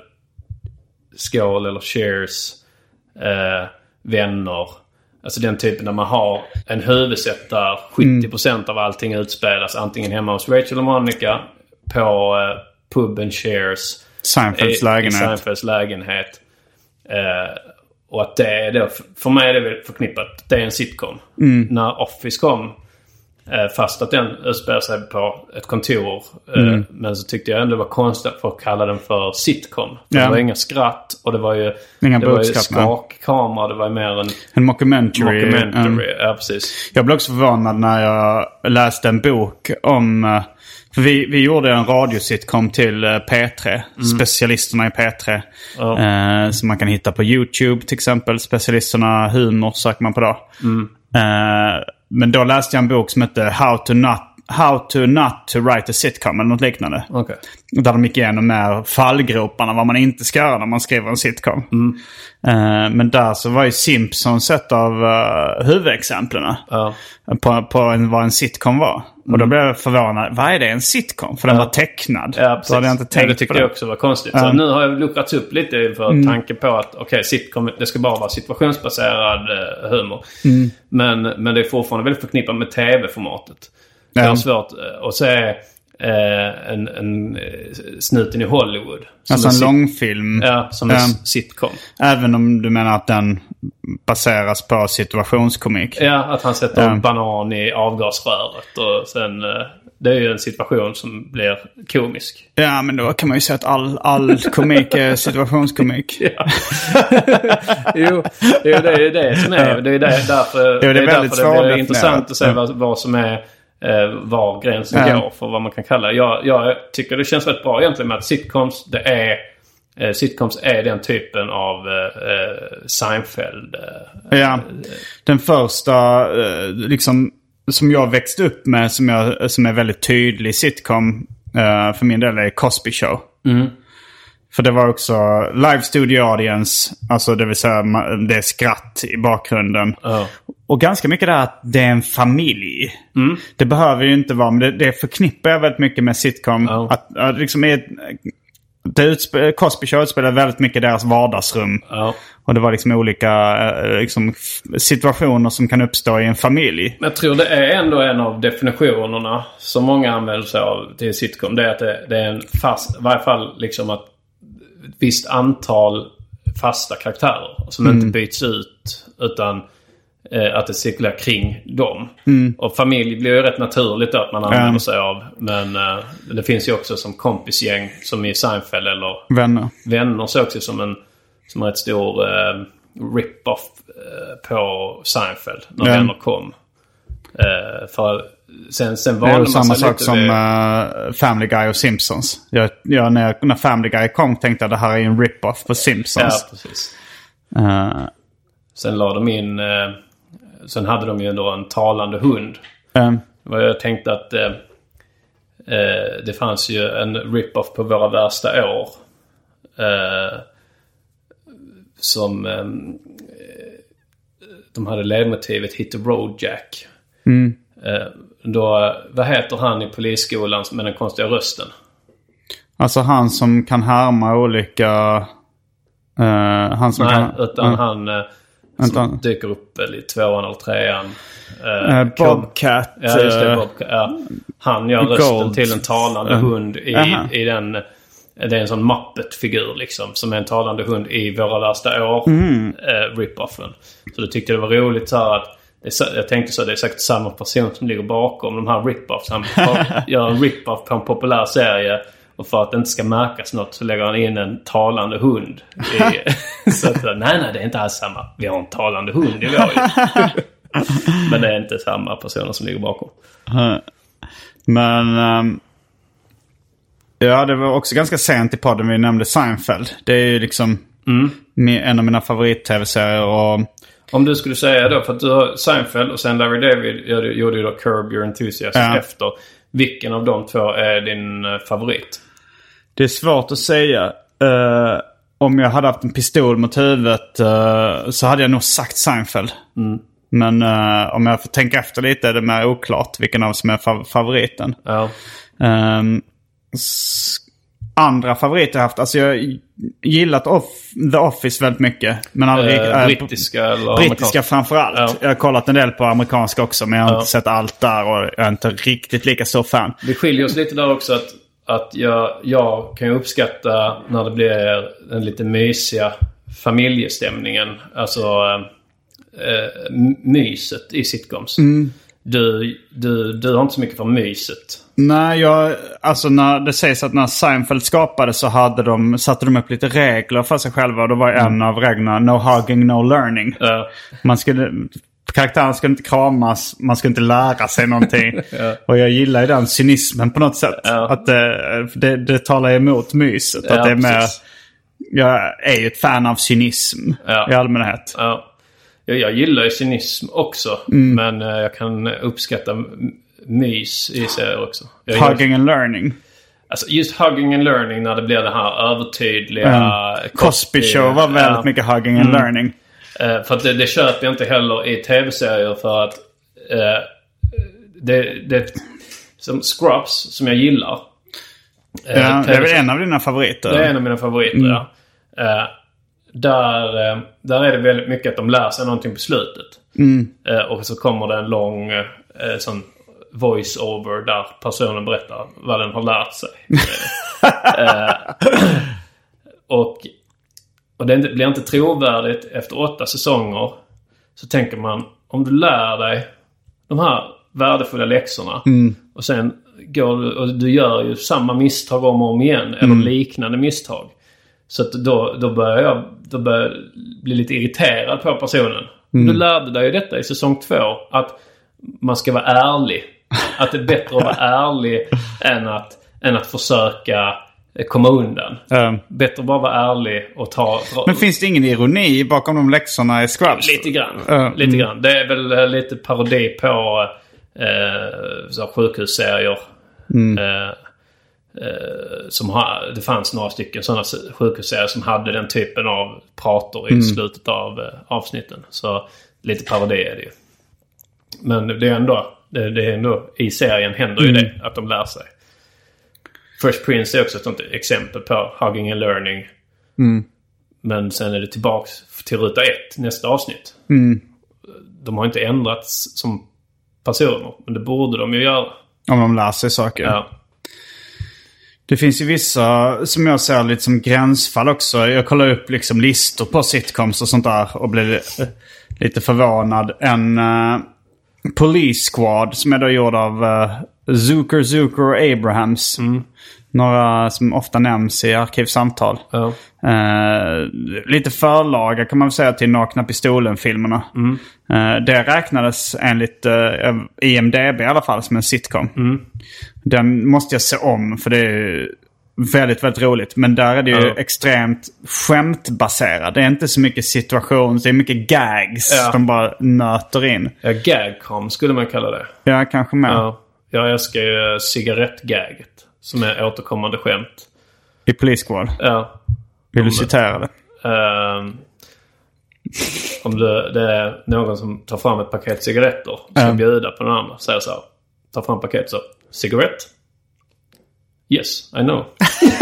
Skål eller Cheers, uh, Vänner. Alltså den typen där man har en huvudsätt där sjuttio procent mm. av allting utspelas antingen hemma hos Rachel och Monica på uh, puben Cheers. Seinfelds i, lägenhet. I Seinfelds lägenhet. Uh, och att det är då, för mig är det väl förknippat, det är en sitcom. Mm. När Office kom, fast att den utspelar sig på ett kontor. Mm. Men så tyckte jag ändå det var konstigt för att kalla den för sitcom. För ja. Det var inga skratt och det var ju, inga det var ju skakkamera. Det var mer en, en mockumentary. mockumentary. Um, ja, precis. Jag blev också förvånad när jag läste en bok om... För vi, vi gjorde en radiositcom till P tre. Mm. Specialisterna i P tre. Oh. Eh, som man kan hitta på YouTube till exempel. Specialisterna humor söker man på då. Mm. Eh, men då läste jag en bok som heter How to Not, How to Not to Write a Sitcom eller något liknande. Okay. Där de gick igenom med fallgroparna, vad man inte ska göra när man skriver en sitcom. Mm. Uh, men där så var ju Simpsons ett av uh, huvudexemplen uh. på, på en, vad en sitcom var. Mm. Och då blev jag förvånad. Vad är det en sitcom? För den uh. var tecknad. Ja, precis. Då hade jag inte tänkt ja, det tyckte på jag det. också var konstigt. Uh. Så nu har jag luckrats upp lite för mm. tanke på att okej, okay, sitcom, det ska bara vara situationsbaserad uh, humor. Mm. Men, men det är fortfarande väldigt förknippat med tv-formatet. Det är svårt att se eh, en, en snuten i Hollywood. Alltså en, en långfilm. Ja, som en um, sitcom. Även om du menar att den baseras på situationskomik. Ja, att han sätter um. en banan i avgasröret och sen... Eh, det är ju en situation som blir komisk. Ja, men då kan man ju säga att all, all komik är situationskomik. Ja. jo, det är ju det som är. Det är därför jo, det är det, är därför det blir intressant att se vad, vad som är... Eh, var gränsen ja. går för vad man kan kalla. Jag, jag tycker det känns rätt bra egentligen med att sitcoms, det är, eh, sitcoms är den typen av eh, Seinfeld. Eh, ja, den första eh, liksom som jag växte upp med som, jag, som är väldigt tydlig sitcom eh, för min del är Cosby Show. Mm. För det var också live studio audience, alltså det vill säga det är skratt i bakgrunden. Oh. Och ganska mycket där att det är en familj. Mm. Det behöver ju inte vara, men det, det förknippar jag väldigt mycket med sitcom. Oh. Att, att liksom är, det utspe, Cosby Show utspelar väldigt mycket deras vardagsrum. Oh. Och det var liksom olika liksom, situationer som kan uppstå i en familj. Jag tror det är ändå en av definitionerna som många använder sig av till sitcom. Det är att det, det är en fast, i varje fall liksom att ett visst antal fasta karaktärer som mm. inte byts ut utan eh, att det cirkulerar kring dem. Mm. Och familj blir ju rätt naturligt att man använder mm. sig av. Men eh, det finns ju också som kompisgäng som i Seinfeld eller Vänner. Vänner så också som en som en rätt stor eh, rip-off eh, på Seinfeld när mm. Vänner kom. Eh, för Sen, sen det är samma sak som uh, Family Guy och Simpsons. Jag, jag, när, när Family Guy kom tänkte jag att det här är en rip-off på Simpsons. Ja, precis. Uh, sen la de in... Uh, sen hade de ju ändå en talande hund. Um, jag tänkte att uh, uh, det fanns ju en rip-off på Våra värsta år. Uh, som... Um, de hade ledmotivet Hit the Road Jack. Mm. Uh, Då, vad heter han i polisskolan med den konstiga rösten? Alltså han som kan härma olika... Uh, han som Nej, kan, utan uh, han uh, som utan, dyker upp i tvåan eller trean. Uh, uh, Bobcat. Ja, just det, Bobcat. Ja. Han gör rösten Gold. Till en talande uh, hund i, uh-huh. i den... Det är en sån Muppet-figur liksom. Som är en talande hund i Våra värsta år. Mm. Uh, rip-offen. Så då tyckte jag det var roligt så här att jag tänkte så att det är säkert samma person som ligger bakom de här rip-offs. Han gör en rip-off på en populär serie Och för att det inte ska märkas något så lägger han in en talande hund. I, så att, nej, nej, det är inte alls samma. Vi har en talande hund i vår. Men det är inte samma personer som ligger bakom. Men um, ja, det var också ganska sent i podden vi nämnde Seinfeld. Det är ju liksom mm. en av mina favorit-tv-serier. Och om du skulle säga då, för att du har Seinfeld och sen Larry David gjorde ju då Curb Your Enthusiasm ja. efter. Vilken av de två är din favorit? Det är svårt att säga. Uh, om jag hade haft en pistol mot huvudet uh, så hade jag nog sagt Seinfeld. Mm. Men uh, om jag får tänka efter lite är det mer oklart vilken av som är fav- favoriten. Ja. Um, s- andra favoriter jag haft. Alltså jag gillat off- The Office väldigt mycket. Men aldrig, uh, brittiska eller brittiska amerikanska framförallt. Ja. Jag har kollat en del på amerikanska också. Men jag har ja. inte sett allt där. Och jag är inte riktigt lika stor fan. Det skiljer oss lite där också. Att, att jag, jag kan ju uppskatta när det blir den lite mysiga familjestämningen. Alltså äh, myset i sitcoms. Mm. Du, du, du har inte så mycket för myset. Nej, jag, alltså när det sägs att när Seinfeld skapades så hade de, satte de upp lite regler för sig själva. Och då var mm. en av reglerna no hugging, no learning. Ja. Man skulle, karaktären skulle inte kramas, man skulle inte lära sig någonting. Ja. Och jag gillar ju den cynismen på något sätt. Ja. Att det, det, det talar emot myset. Ja, att det är mer, jag är ju ett fan av cynism ja. i allmänhet. Ja. Jag gillar ju cynism också. Mm. Men jag kan uppskatta mys i sig också. Jag hugging gillar... and learning. Alltså just hugging and learning när det blir det här övertydliga... Mm. Cosby Show var väldigt ja. mycket hugging and mm. learning. Uh, för att det, det köper jag inte heller i tv-serier för att... Uh, det, det, som Scrubs som jag gillar. Uh, ja, det är väl en av dina favoriter. Det är en av mina favoriter, mm. ja. Uh, Där, där är det väldigt mycket att de lär sig någonting på slutet. Mm. Eh, och så kommer det en lång eh, sån voice-over där personen berättar vad den har lärt sig. eh, och och det blir inte trovärdigt efter åtta säsonger. Så tänker man, om du lär dig de här värdefulla läxorna mm. och sen går du, och du gör ju samma misstag om och om igen. Eller mm. liknande misstag. Så att då, då börjar jag då börjar jag bli lite irriterad på personen. Mm. Du lärde dig ju detta i säsong två. Att man ska vara ärlig. Att det är bättre att vara ärlig än att, än att försöka komma undan. Mm. Bättre att bara vara ärlig och ta... Dra... Men finns det ingen ironi bakom de läxorna i Scrubs? Lite grann. Mm. Lite grann. Det är väl lite parodi på eh, så sjukhusserier. Mm. Eh, Uh, som ha, det fanns några stycken sådana sjukhusserier som hade den typen av prater i mm. slutet av uh, avsnitten. Så lite parodi är det ju. Men det är ändå, det, det är ändå i serien händer ju mm. det att de lär sig. Fresh Prince är också ett sånt exempel på hugging and learning. Mm. Men sen är det tillbaks till ruta ett nästa avsnitt. Mm. De har inte ändrats som personer, men det borde de ju göra. Om de lär sig saker. Ja. Det finns ju vissa som jag ser lite som gränsfall också. Jag kollar upp liksom listor på sitcoms och sånt där och blir lite förvånad. En uh, Police Squad som är då gjord av uh, Zucker, Zucker och Abrahams. Mm. Några som ofta nämns i arkivsamtal. Oh. Uh, lite förlaga kan man väl säga till Nakna Pistolen-filmerna. Mm. Uh, det räknades enligt uh, I M D B i alla fall som en sitcom. Mm. Den måste jag se om för det är väldigt, väldigt roligt. Men där är det ju oh. extremt skämtbaserat. Det är inte så mycket situation, det är mycket gags ja. de bara nöter in. Ja, gagcom skulle man kalla det. Ja, kanske mer. Ja. Jag älskar ju cigarettgaget. Som är återkommande skämt. I Police Squad? Ja. Vill du citera det? Um, om det, det är någon som tar fram ett paket cigaretter och ska um. bjuda på någon annan. Säger så här. Tar fram paket så. Cigarette? Yes, I know.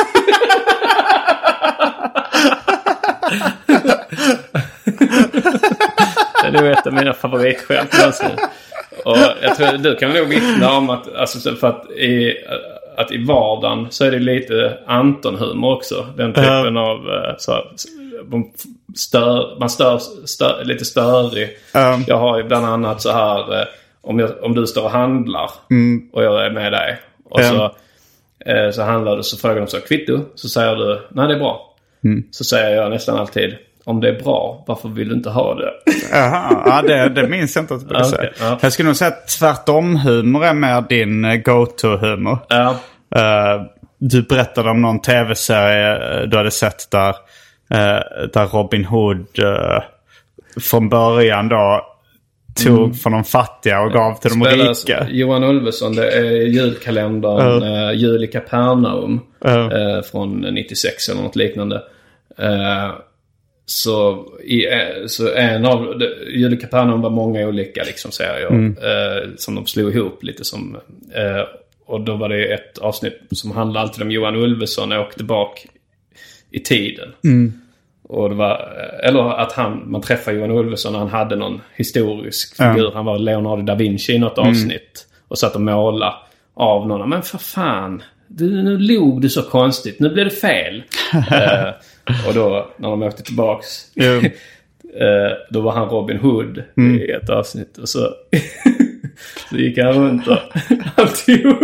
Det är ett av mina favoritskämt. Och jag tror du kan nog vittna om att, alltså, för att i... att i vardagen så är det lite Anton-humor också. Den typen uh. av så här, stör, man stör, stör lite störig. Uh. Jag har ju bland annat så här om, jag, om du står och handlar mm. och jag är med dig och uh. så eh, så handlar det, så frågar de så kvitto, så säger du nej det är bra. Mm. Så säger jag nästan alltid om det är bra, varför vill du inte ha det? Jaha, ja, det, det minns jag inte att du brukar säga. Okay, ja. Jag skulle nog säga att tvärtom-humor är mer din go-to-humor. Ja. Uh, du berättade om någon tv-serie du hade sett där, uh, där Robin Hood uh, från början då tog mm. från de fattiga och gav till de Spelas rika. Johan Ulveson, det är julkalendern uh. uh, Jul i Kapernaum uh. uh, från nittiosex eller något liknande. Uh, så, i, så en av Jul i Kapernaum var många olika liksom serier mm. uh, som de slog ihop lite som uh, och då var det ett avsnitt som handlade alltid om Johan Ulveson och åkte bak i tiden. Mm. Och det var, eller att han, man träffade Johan Ulveson och han hade någon historisk figur. Ja. Han var Leonardo da Vinci i något mm. avsnitt. Och satt och måla av någon. Men för fan, du, nu log du så konstigt. Nu blev det fel. uh, och då, när de åkte tillbaks, uh, då var han Robin Hood mm. i ett avsnitt. Och så, så gick han runt och han tog,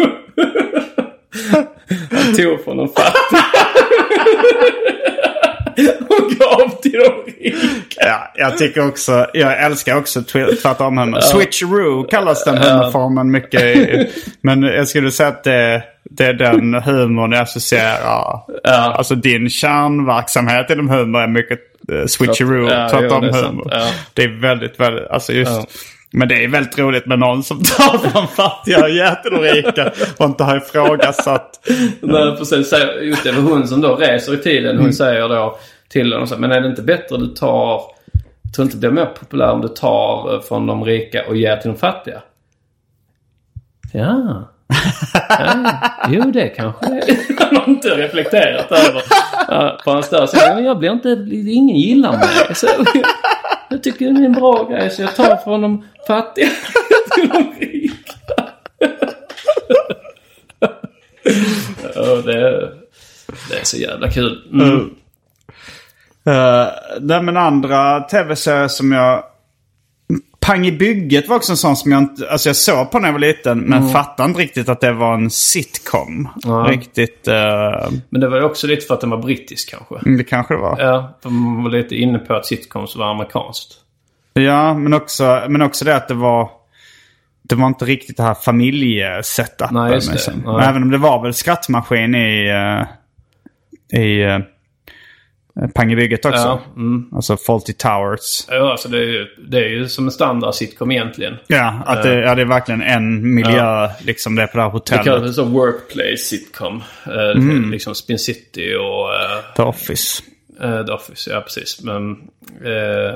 han tog från de fattiga. Och gav till de rika. Ja, jag tycker också, jag älskar också tvärtom humor. Ja. Switcheroo kallas den humorformen mycket. Men jag skulle säga att det, det är den humorn jag associerar. Ja. Alltså din kärnverksamhet i de humor är mycket uh, switcheroo, ja, tvärtom humor. Ja. Det är väldigt, väldigt, alltså just... Ja. Men det är väldigt roligt med någon som tar från fattiga och ger till de rika och inte har ifrågasatt. Nej, precis. Just det var hon som då reser i tiden. Hon mm. säger då till dem, men är det inte bättre du tar, jag tror inte det är mer populär om du tar från de rika och ger till de fattiga. Ja. ja. Jo, det kanske han har inte reflekterat över. Ja, för han stör sig, men jag blir inte, ingen gillar mig. Så, jag tycker det är en bra grej, så jag tar från de fattiga till de rika. Ja, det, är, det är så jävla kul. Mm. Mm. Uh, nej, men andra tv-serier som jag... Pang i bygget var också en sån som jag inte... Alltså jag såg på när jag var liten, men mm. fattade inte riktigt att det var en sitcom. Ja. Riktigt... Uh... Men det var ju också lite för att den var brittisk kanske. Mm, det kanske det var. Ja, de var lite inne på att sitcoms var amerikanskt. Ja, men också, men också det att det var... Det var inte riktigt det här familjesetup. Nej, just det. Men även om det var väl skrattmaskin i... Uh, i uh, Pang i bygget också. Ja, mm. Alltså Fawlty Towers. Ja, alltså det är ju, det är ju som en standard sitcom egentligen. Ja, att det, ja, det är verkligen en miljö, ja. Liksom det på det här hotellet. Det kallas det så workplace sitcom. Mm. Liksom Spin City och... Uh, The Office. Uh, The Office, ja precis. Men uh,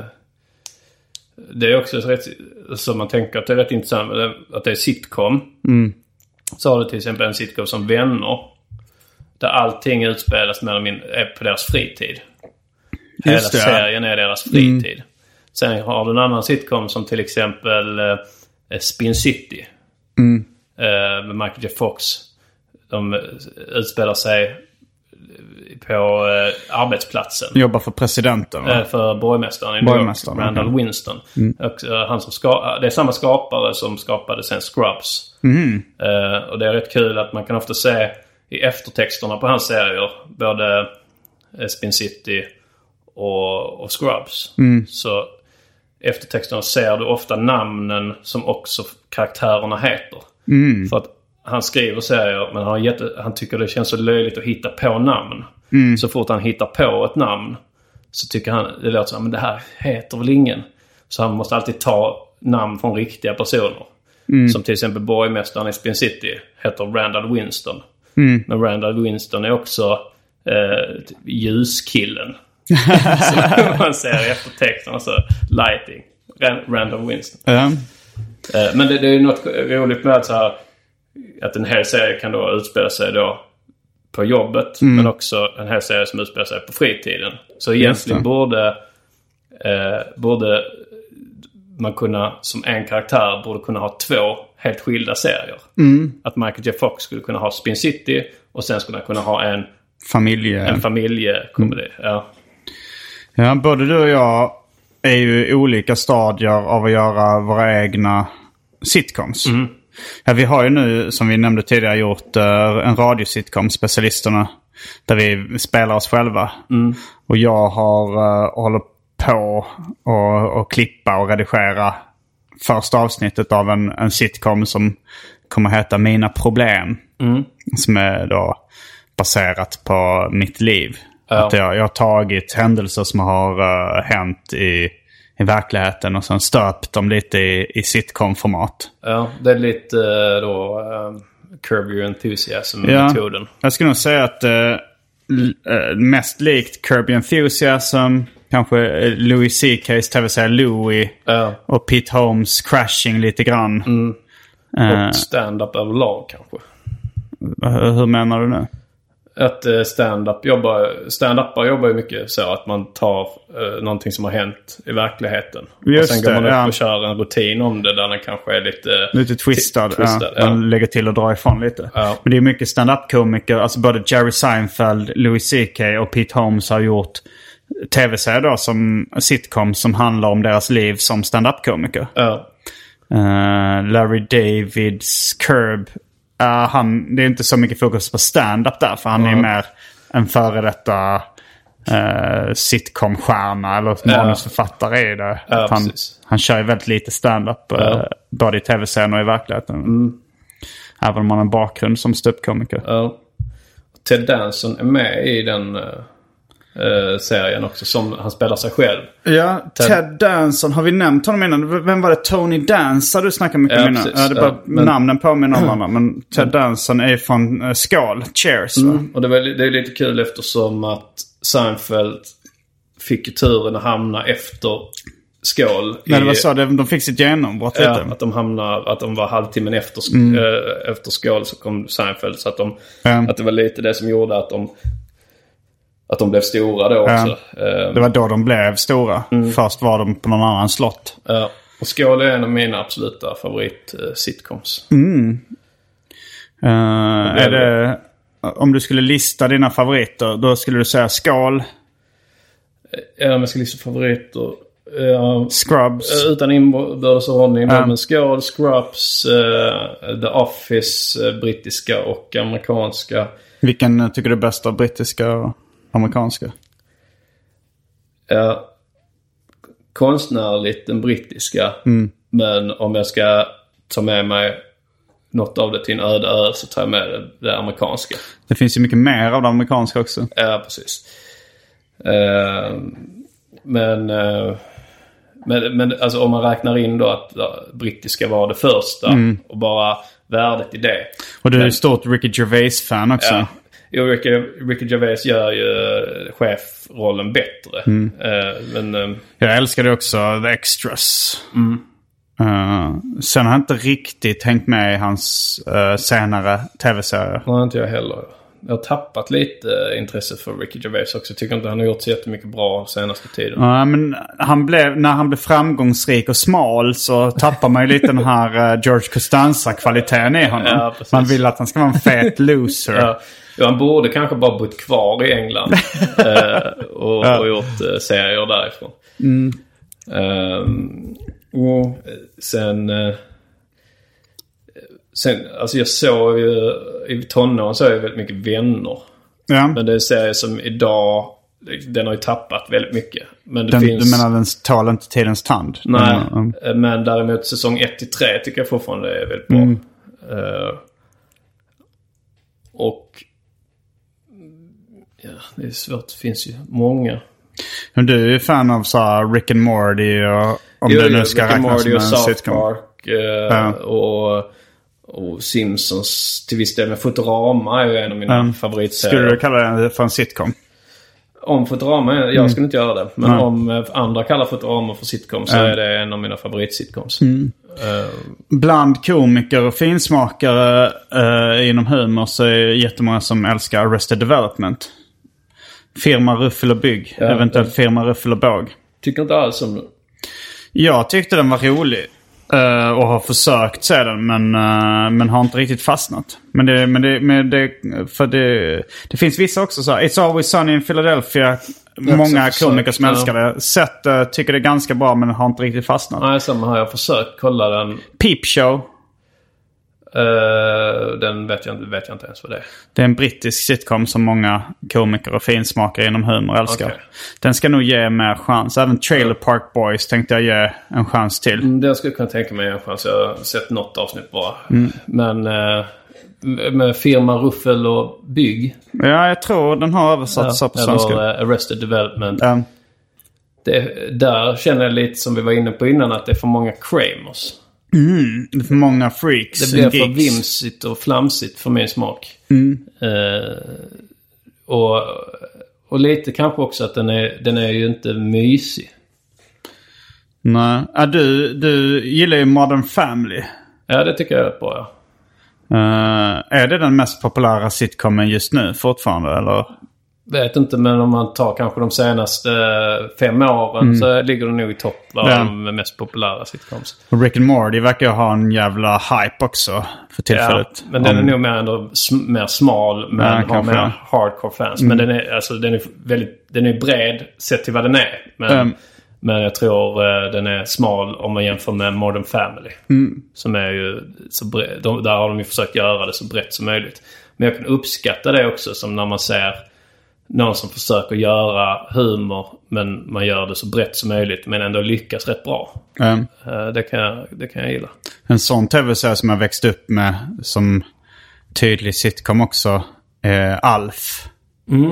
det är också rätt, så man tänker att det är rätt intressant att det är sitcom. Mm. Så har du till exempel en sitcom som Vänner. Där allting utspelas med dem på deras fritid. Hela serien är deras fritid. Mm. Sen har du en annan sitcom som till exempel uh, Spin City. Mm. Uh, med Michael J. Fox. De uh, utspelar sig på uh, arbetsplatsen. Jobbar för presidenten, va? Uh, för borgmästaren i New York, Randall okay. Winston. Mm. Och, uh, han som ska- det är samma skapare som skapade sen Scrubs. Mm. Uh, och det är rätt kul att man kan ofta se i eftertexterna på hans serier, både Spin City och, och Scrubs. Mm. Så eftertexterna ser du ofta namnen som också karaktärerna heter. Mm. För att han skriver serier, men han, har jätte, han tycker det känns så löjligt att hitta på namn. Mm. Så fort han hittar på ett namn så tycker han, det låter så, men det här heter väl ingen. Så han måste alltid ta namn från riktiga personer. Mm. Som till exempel borgmästaren i Spin City heter Randall Winston. Mm. Men Randall Winston är också eh, ljuskillen. Så man ser efter texten och så lighting. Randall Winston. Mm. Eh, men det, det är ju något roligt med att, så här, att en hel serie kan då utspela sig då på jobbet. Mm. Men också en hel serie som utspelar sig på fritiden. Så egentligen borde, eh, borde man kunna, som en karaktär, borde kunna ha två helt skilda serier. Mm. Att Michael J. Fox skulle kunna ha Spin City och sen skulle kunna ha en familje en familjekomedi. Mm. Ja. Ja, både du och jag är ju i olika stadier av att göra våra egna sitcoms. Mm. Ja, vi har ju nu, som vi nämnde tidigare, gjort uh, en radiositcom, Specialisterna, där vi spelar oss själva. Mm. Och jag har uh, håller på och, och klippa och redigera första avsnittet av en, en sitcom som kommer heta Mina problem. Mm. Som är då baserat på mitt liv. Ja. Att jag, jag har tagit händelser som har uh, hänt i, i verkligheten och sen stöpt dem lite i, i sitcom-format. Ja, det är lite uh, då uh, Curb Your Enthusiasm-metoden. Ja, jag skulle nog säga att uh, l- uh, mest likt Curb Your Enthusiasm, kanske Louis C K:s tv-serie Louie, ja. Och Pete Holmes Crashing lite grann. Mm. Uh, och stand-up överlag kanske. Uh, hur menar du nu? Att stand-up jobbar, stand-upar jobbar ju mycket så att man tar uh, någonting som har hänt i verkligheten. Just och sen går man det, upp ja. och kör en rutin om det där den kanske är lite... Lite twistad. T- twistad ja. Man lägger till och drar ifrån lite. Ja. Men det är mycket stand-up-komiker. Alltså både Jerry Seinfeld, Louis C K och Pete Holmes har gjort tv-serier då som sitcom som handlar om deras liv som stand-up-komiker. Ja. Uh, Larry Davids Curb. Uh, han, det är inte så mycket fokus på stand-up där, för han mm. är mer en före detta uh, sitcom-stjärna eller ja. manusförfattare i det. Ja, han, han kör ju väldigt lite stand-up uh, ja. både i tv-serien och i verkligheten. Mm. Även om man har en bakgrund som ståuppkomiker. Ja. Ted Danson är med i den uh, uh, serien också, som han spelar sig själv. Ja, Ted, Ted Danson. Har vi nämnt honom innan? Vem var det? Tony Danza du snackade mycket ja, om innan. Ja, det är bara ja, men... namnen påminner om honom. Men Ted mm. Danson är från uh, Skål, Cheers. Mm. Och det, var, det är lite kul eftersom att Seinfeld fick turen att hamna efter Skål. Nej, det var så. De fick sitt genombrott ja, lite. Att de hamnade, att de var halvtimmen efter, mm. äh, efter Skål så kom Seinfeld. Så att, de, ja. att det var lite det som gjorde att de att de blev stora då också. Ja. Det var då de blev stora. Mm. Först var de på någon annan slott. Ja. Och Skål är en av mina absoluta favorit-sitcoms. Mm. Uh, är det, om du skulle lista dina favoriter, då skulle du säga Skål? Ja, om jag skulle lista favoriter... Ja, Scrubs. Utan inbördes ordning. Um. Men Skål, Scrubs, uh, The Office, uh, brittiska och amerikanska. Vilken tycker du är bäst av brittiska och amerikanska? Ja, konstnärligt den brittiska. Mm. Men om jag ska ta med mig något av det till en öde ö så tar jag med det, det amerikanska. Det finns ju mycket mer av det amerikanska också. Ja, precis. Uh, men... Uh, Men, men alltså om man räknar in då att ja, brittiska var det första mm. och bara värdet i det. Och du är men, ett stort Ricky Gervais-fan också. Ja, jo, Ricky, Ricky Gervais gör ju chefrollen bättre. Mm. Uh, men, uh, jag älskade också The Extras. Mm. Uh, sen har jag inte riktigt hängt med i hans uh, senare tv-serier. Nej, inte jag heller. Jag har tappat lite intresse för Ricky Gervais också. Jag tycker inte han har gjort så jättemycket bra senaste tiden. Ja, men han blev, när han blev framgångsrik och smal så tappar man ju lite den här uh, George Costanza-kvaliteten i honom. Ja, man vill att han ska vara en fet loser. Ja. Ja, han borde kanske bara bott kvar i England uh, och, ja. och gjort uh, serier därifrån. Mm. Um, och sen... Uh, Sen, alltså jag såg ju i tonåren så är jag väldigt mycket Vänner. Ja. Men det är en serie som idag, den har ju tappat väldigt mycket. Men det den, finns... Du menar den talar inte tidens tand? Nej, mm. men däremot säsong ett till tre tycker jag fortfarande är väldigt bra. Mm. Uh, och ja, det är svårt, det finns ju många. Men du är ju fan av så här Rick and Morty och om jo, du nu ska Rick and räknas Morty som och en South sitcom. Park uh, ja. och... Och Simpsons till viss del, med Futurama är ju en av mina um, favoritserier. Skulle du kalla det för en sitcom? Om Futurama, jag mm. skulle inte göra det. Men mm. om andra kallar Futurama för sitcom så mm. är det en av mina favoritsitcoms. Mm. Uh, Bland komiker och finsmakare uh, inom humor så är det jättemånga som älskar Arrested Development. Firma Ruffel och Bygg. Ja, eventuellt ja. Firma Ruffel och Båg. Tycker inte alls om det. Jag tyckte den var rolig. Uh, och har försökt se den men, uh, men har inte riktigt fastnat. Men det, men det, men det, för det, det finns vissa också så här, It's Always Sunny in Philadelphia. Många komiker som älskar det. Sett uh, tycker det är ganska bra men har inte riktigt fastnat. Nej, samma har jag försökt kolla den. Peep Show. Uh, den vet jag, vet jag inte ens vad det är. Det är en brittisk sitcom som många komiker och finsmakare inom humor älskar. Okay. Den ska nog ge mer chans. Även Trailer Park Boys tänkte jag ge en chans till. Mm, den skulle jag kunna tänka mig en chans. Jag har sett något avsnitt bara. Mm. Men uh, med firma Ruffel och Bygg. Ja, jag tror den har översatts ja, på svenska. Eller uh, Arrested Development. Mm. Det, där känner jag lite som vi var inne på innan att det är för många Kramers. Mm, det är för många freaks. Det blir för vimsigt och flamsigt för min smak. Mm. Uh, och, och lite kanske också att den är, den är ju inte mysig. Nej. Ja, du, du gillar ju Modern Family. Ja, det tycker jag är bra, ja. Uh, är det den mest populära sitcomen just nu fortfarande, eller? Vet inte, men om man tar kanske de senaste fem åren mm. så ligger den nog i topp av ja. de mest populära sitcoms. Och Rick and Morty verkar ha en jävla hype också för tillfället. Ja, men den om... är nog mer, ändå, mer smal, men ja, har mer ja. hardcore fans. Mm. Men den är, alltså, den är väldigt den är bred sett till vad den är. Men, mm. men jag tror uh, den är smal om man jämför med Modern Family. Mm. Som är ju så bred, de, där har de ju försökt göra det så brett som möjligt. Men jag kan uppskatta det också som när man ser någon som försöker göra humor men man gör det så brett som möjligt men ändå lyckas rätt bra. Mm. Det kan jag, det kan jag gilla. En sån tv-serie som jag växt upp med som tydlig sitcom också är Alf. Mm.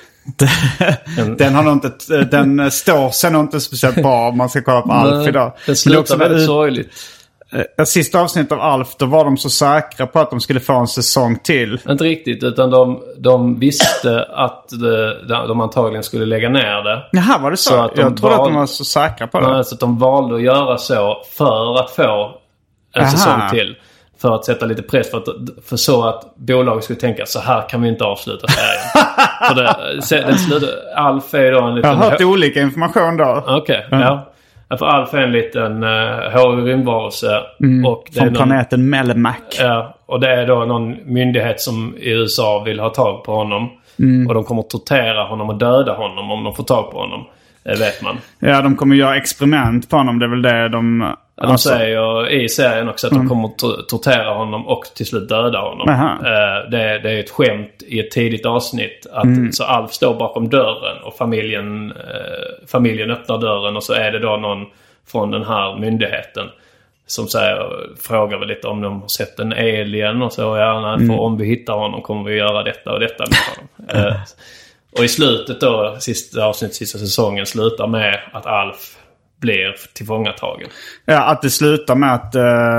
den, den har nog inte den står sig nog inte speciellt bra om man ska kolla på Alf Nej, idag. Det slutar väldigt sorgligt. Det sista avsnittet av Alf, då var de så säkra på att de skulle få en säsong till. Inte riktigt, utan de, de visste att de, de antagligen skulle lägga ner det. Jaha, var det så? så att jag trodde val... att de var så säkra på det. Nej, så att de valde att göra så för att få en Aha. säsong till. För att sätta lite press, för, att, för så att bolaget skulle tänka så här kan vi inte avsluta serien. för det, den slutar, Alf är då en liten... Jag har hört olika information då. Okej, okay, mm. ja. För Alf är en liten uh, hårig rymdvarelse. Mm, och det från är någon, planeten Melmac. Ja, och det är då någon myndighet som i U S A vill ha tag på honom. Mm. Och de kommer att tortera honom och döda honom om de får tag på honom. Det vet man. Ja, de kommer göra experiment på honom. Det är väl det de... Ja, de alltså... säger i serien också att mm. de kommer att tortera honom och till slut döda honom. Uh, det, det är ett skämt i ett tidigt avsnitt. Att, mm. Så Alf står bakom dörren och familjen, uh, familjen öppnar dörren. Och så är det då någon från den här myndigheten som säger, frågar väl lite om de har sett en alien. Och så gärna, mm. för om vi hittar honom kommer vi göra detta och detta med honom. uh, och i slutet då, sista avsnitt, sista säsongen slutar med att Alf blir tillfångatagen. Ja, att det slutar med att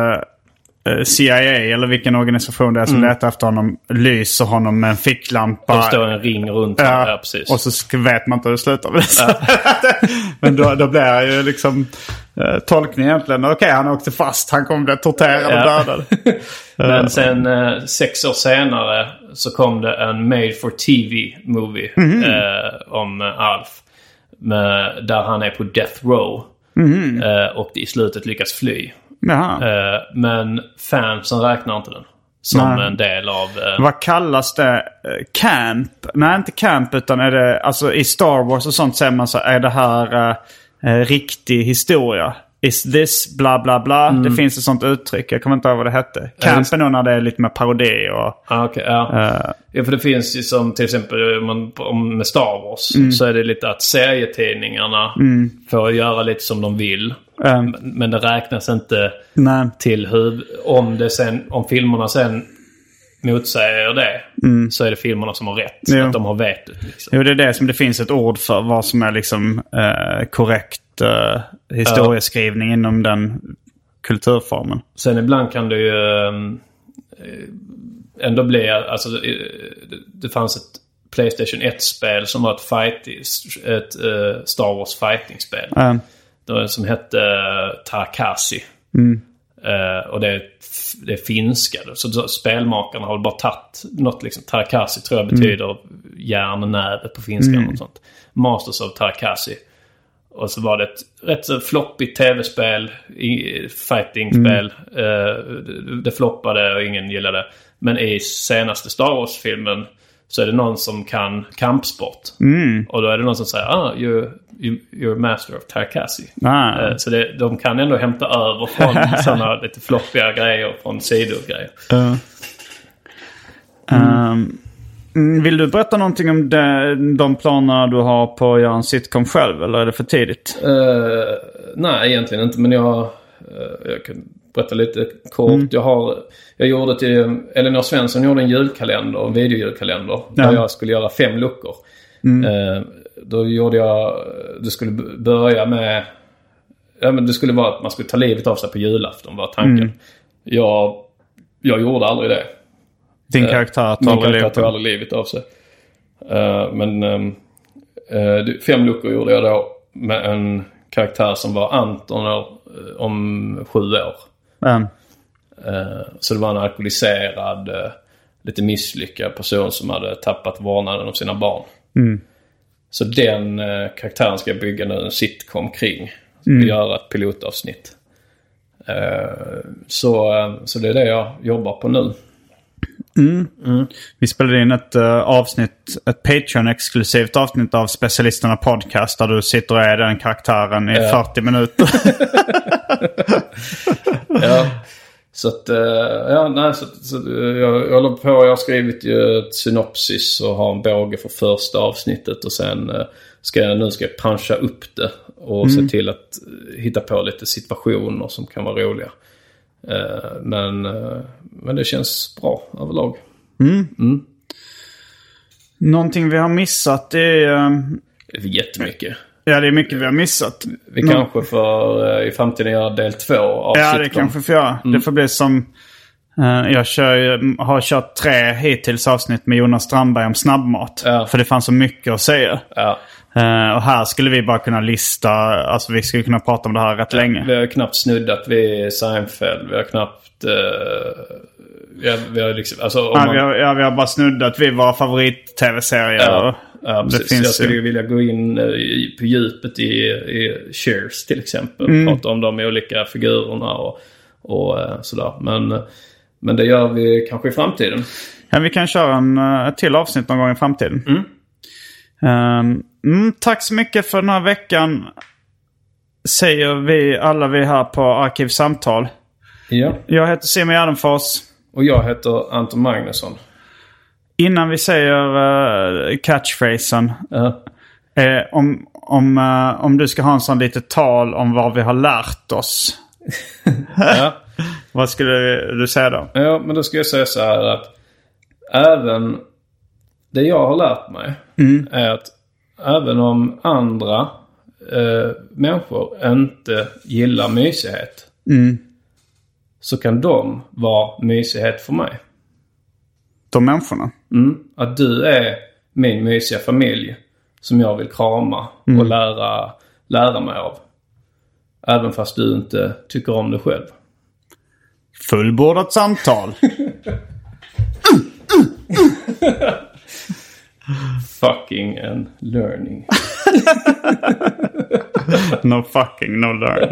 uh, C I A eller vilken organisation det är som mm. letar efter honom lyser honom med en ficklampa. Det står en ring runt honom. Ja, ja, precis. Och så vet man inte hur det slutar med det. Ja. Men då, då blir det ju liksom uh, tolkning egentligen. Okej, okay, han åkte fast. Han kommer bli torterad ja. och dödad. Men sen uh, sex år senare så kom det en made for T V-movie mm. uh, om uh, Alf. Med, där han är på death row mm. uh, och i slutet lyckas fly. Uh, men fansen räknar inte den som Nej. en del av... Uh, Vad kallas det? Camp? Nej, inte camp, utan är det... Alltså i Star Wars och sånt säger man så, är det här uh, riktig historia? Is this bla bla bla? Mm. Det finns ett sånt uttryck. Jag kommer inte ihåg vad det hette. Camp är nog när det är lite med parodi och... Ah, okay, ja. Uh, ja, för det finns ju som till exempel man, om med Star Wars mm. så är det lite att serietidningarna mm. får göra lite som de vill. Um, men det räknas inte nej. till hur... Om, det sen, om filmerna sen motsäger det mm. så är det filmerna som har rätt. Jo. Att de har vetet. Liksom. Jo, det är det som det finns ett ord för. Vad som är liksom uh, korrekt uh, historieskrivning uh. inom den kulturformen. Sen ibland kan det ju um, ändå bli... Alltså, det, det fanns ett PlayStation ett-spel som var ett, fight, ett uh, Star Wars fighting-spel. Uh. Det var som hette uh, Tarkasi. Mm. Uh, och det är, det är finska då. Så, så spelmakarna har bara tagit något liksom, Tarkasi tror jag betyder mm. järnnäve på finska mm. eller något sånt. Masters of Tarkasi. Och så var det ett rätt så floppigt tv-spel, fighting-spel. Mm. Uh, det, det floppade och ingen gillade. Men i senaste Star Wars-filmen så är det någon som kan kampsport. Mm. Och då är det någon som säger, ah, you're, you, you're a master of Tarkasi. Ah. Uh, så det, de kan ändå hämta över från sådana lite floppiga grejer från sidogrejer. Uh. Um. Vill du berätta någonting om de, de planer du har på att göra en sitcom själv, eller är det för tidigt? Uh, nej, egentligen inte, men jag, uh, jag kan berätta lite kort. Mm. Jag, har, jag gjorde till Elinor Svensson gjorde en julkalender, en videojulkalender, ja. Där jag skulle göra fem luckor. Mm. Uh, då gjorde jag, det skulle börja med, ja, men det skulle vara att man skulle ta livet av sig på julafton, var tanken. Mm. Jag, jag gjorde aldrig det. Din karaktär tar aldrig, livet. aldrig livet av sig. Uh, men um, uh, fem luckor gjorde jag då med en karaktär som var Anton uh, om sju år. Mm. Uh, så det var en alkoholiserad, uh, lite misslyckad person som hade tappat vårdnaden om sina barn. Mm. Så den uh, karaktären ska jag bygga nu en sitcom kring. Ska mm. göra ett pilotavsnitt. Uh, så, uh, så det är det jag jobbar på nu. Mm. Mm. Vi spelade in ett uh, avsnitt, ett Patreon-exklusivt avsnitt av Specialisterna podcast där du sitter och är den karaktären i ja. fyrtio minuter. Ja, så att, uh, ja, nej, så, så uh, jag, jag håller på, jag har skrivit ju ett synopsis och har en båge för första avsnittet och sen uh, ska jag, nu ska jag puncha upp det och mm. se till att uh, hitta på lite situationer som kan vara roliga. Uh, men, uh, men det känns bra överlag. Mm. Mm. Någonting vi har missat är... Uh... Det är jättemycket. Ja, det är mycket vi har missat. Vi Nå... kanske får uh, i framtiden göra del två av Ja, sitcom. det kanske får göra. Mm. Det får bli som... Uh, jag kör, har kört tre hittills avsnitt med Jonas Strandberg om snabbmat. Ja. För det fanns så mycket att säga. Ja. Uh, och här skulle vi bara kunna lista, alltså vi skulle kunna prata om det här rätt ja, länge. Vi har knappt snuddat vid Seinfeld. Vi har knappt uh, vi, har, vi har liksom alltså, ja, man... vi har, ja, vi har bara snuddat vid våra favorit-tv-serier. Ja, ja precis. Finns jag skulle ju vilja gå in i, på djupet i, i Cheers till exempel. Mm. Prata om de olika figurerna och, och uh, sådär. Men, men det gör vi kanske i framtiden. Ja, vi kan köra en, ett till avsnitt någon gång i framtiden. Mm. Um, mm, tack så mycket för den här veckan, säger vi alla vi här på Arkivsamtal. Ja. Jag heter Simon Gärdenfors. Och jag heter Anton Magnusson. Innan vi säger uh, catchphrasen uh-huh. eh, om, om, uh, om du ska ha en sån litet tal om vad vi har lärt oss. Ja. Vad skulle du säga då? Ja, men då ska jag säga så här att även det jag har lärt mig mm. är att även om andra eh, människor inte gillar mysighet mm. så kan de vara mysighet för mig. De människorna? Mm. Att du är min mysiga familj som jag vill krama mm. och lära, lära mig av. Även fast du inte tycker om det själv. Fullbordat samtal. Fucking and learning. No fucking, no learning.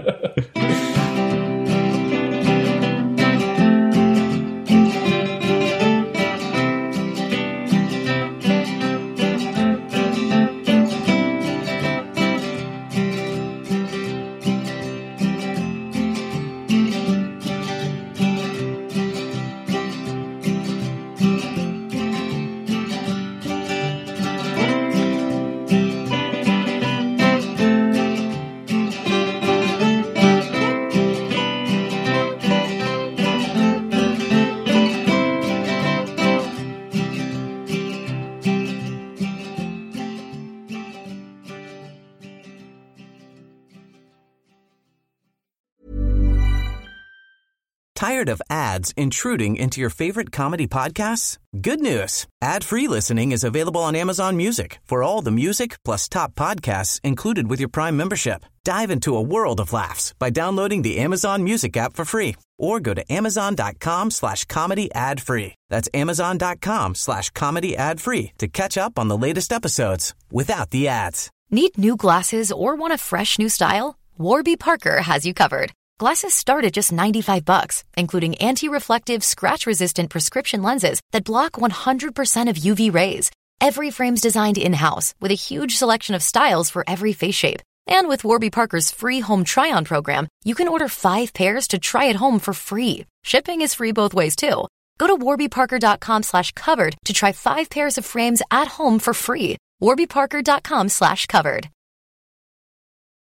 Tired of ads intruding into your favorite comedy podcasts? Good news. Ad-free listening is available on Amazon Music for all the music plus top podcasts included with your Prime membership. Dive into a world of laughs by downloading the Amazon Music app for free or go to amazon.com slash comedy ad free. That's amazon.com slash comedy ad free to catch up on the latest episodes without the ads. Need new glasses or want a fresh new style? Warby Parker has you covered. Glasses start at just ninety-five bucks, including anti-reflective, scratch-resistant prescription lenses that block one hundred percent of U V rays. Every frame's designed in-house with a huge selection of styles for every face shape. And with Warby Parker's free home try-on program, you can order five pairs to try at home for free. Shipping is free both ways, too. Go to warbyparker.com slash covered to try five pairs of frames at home for free. warbyparker.com slash covered.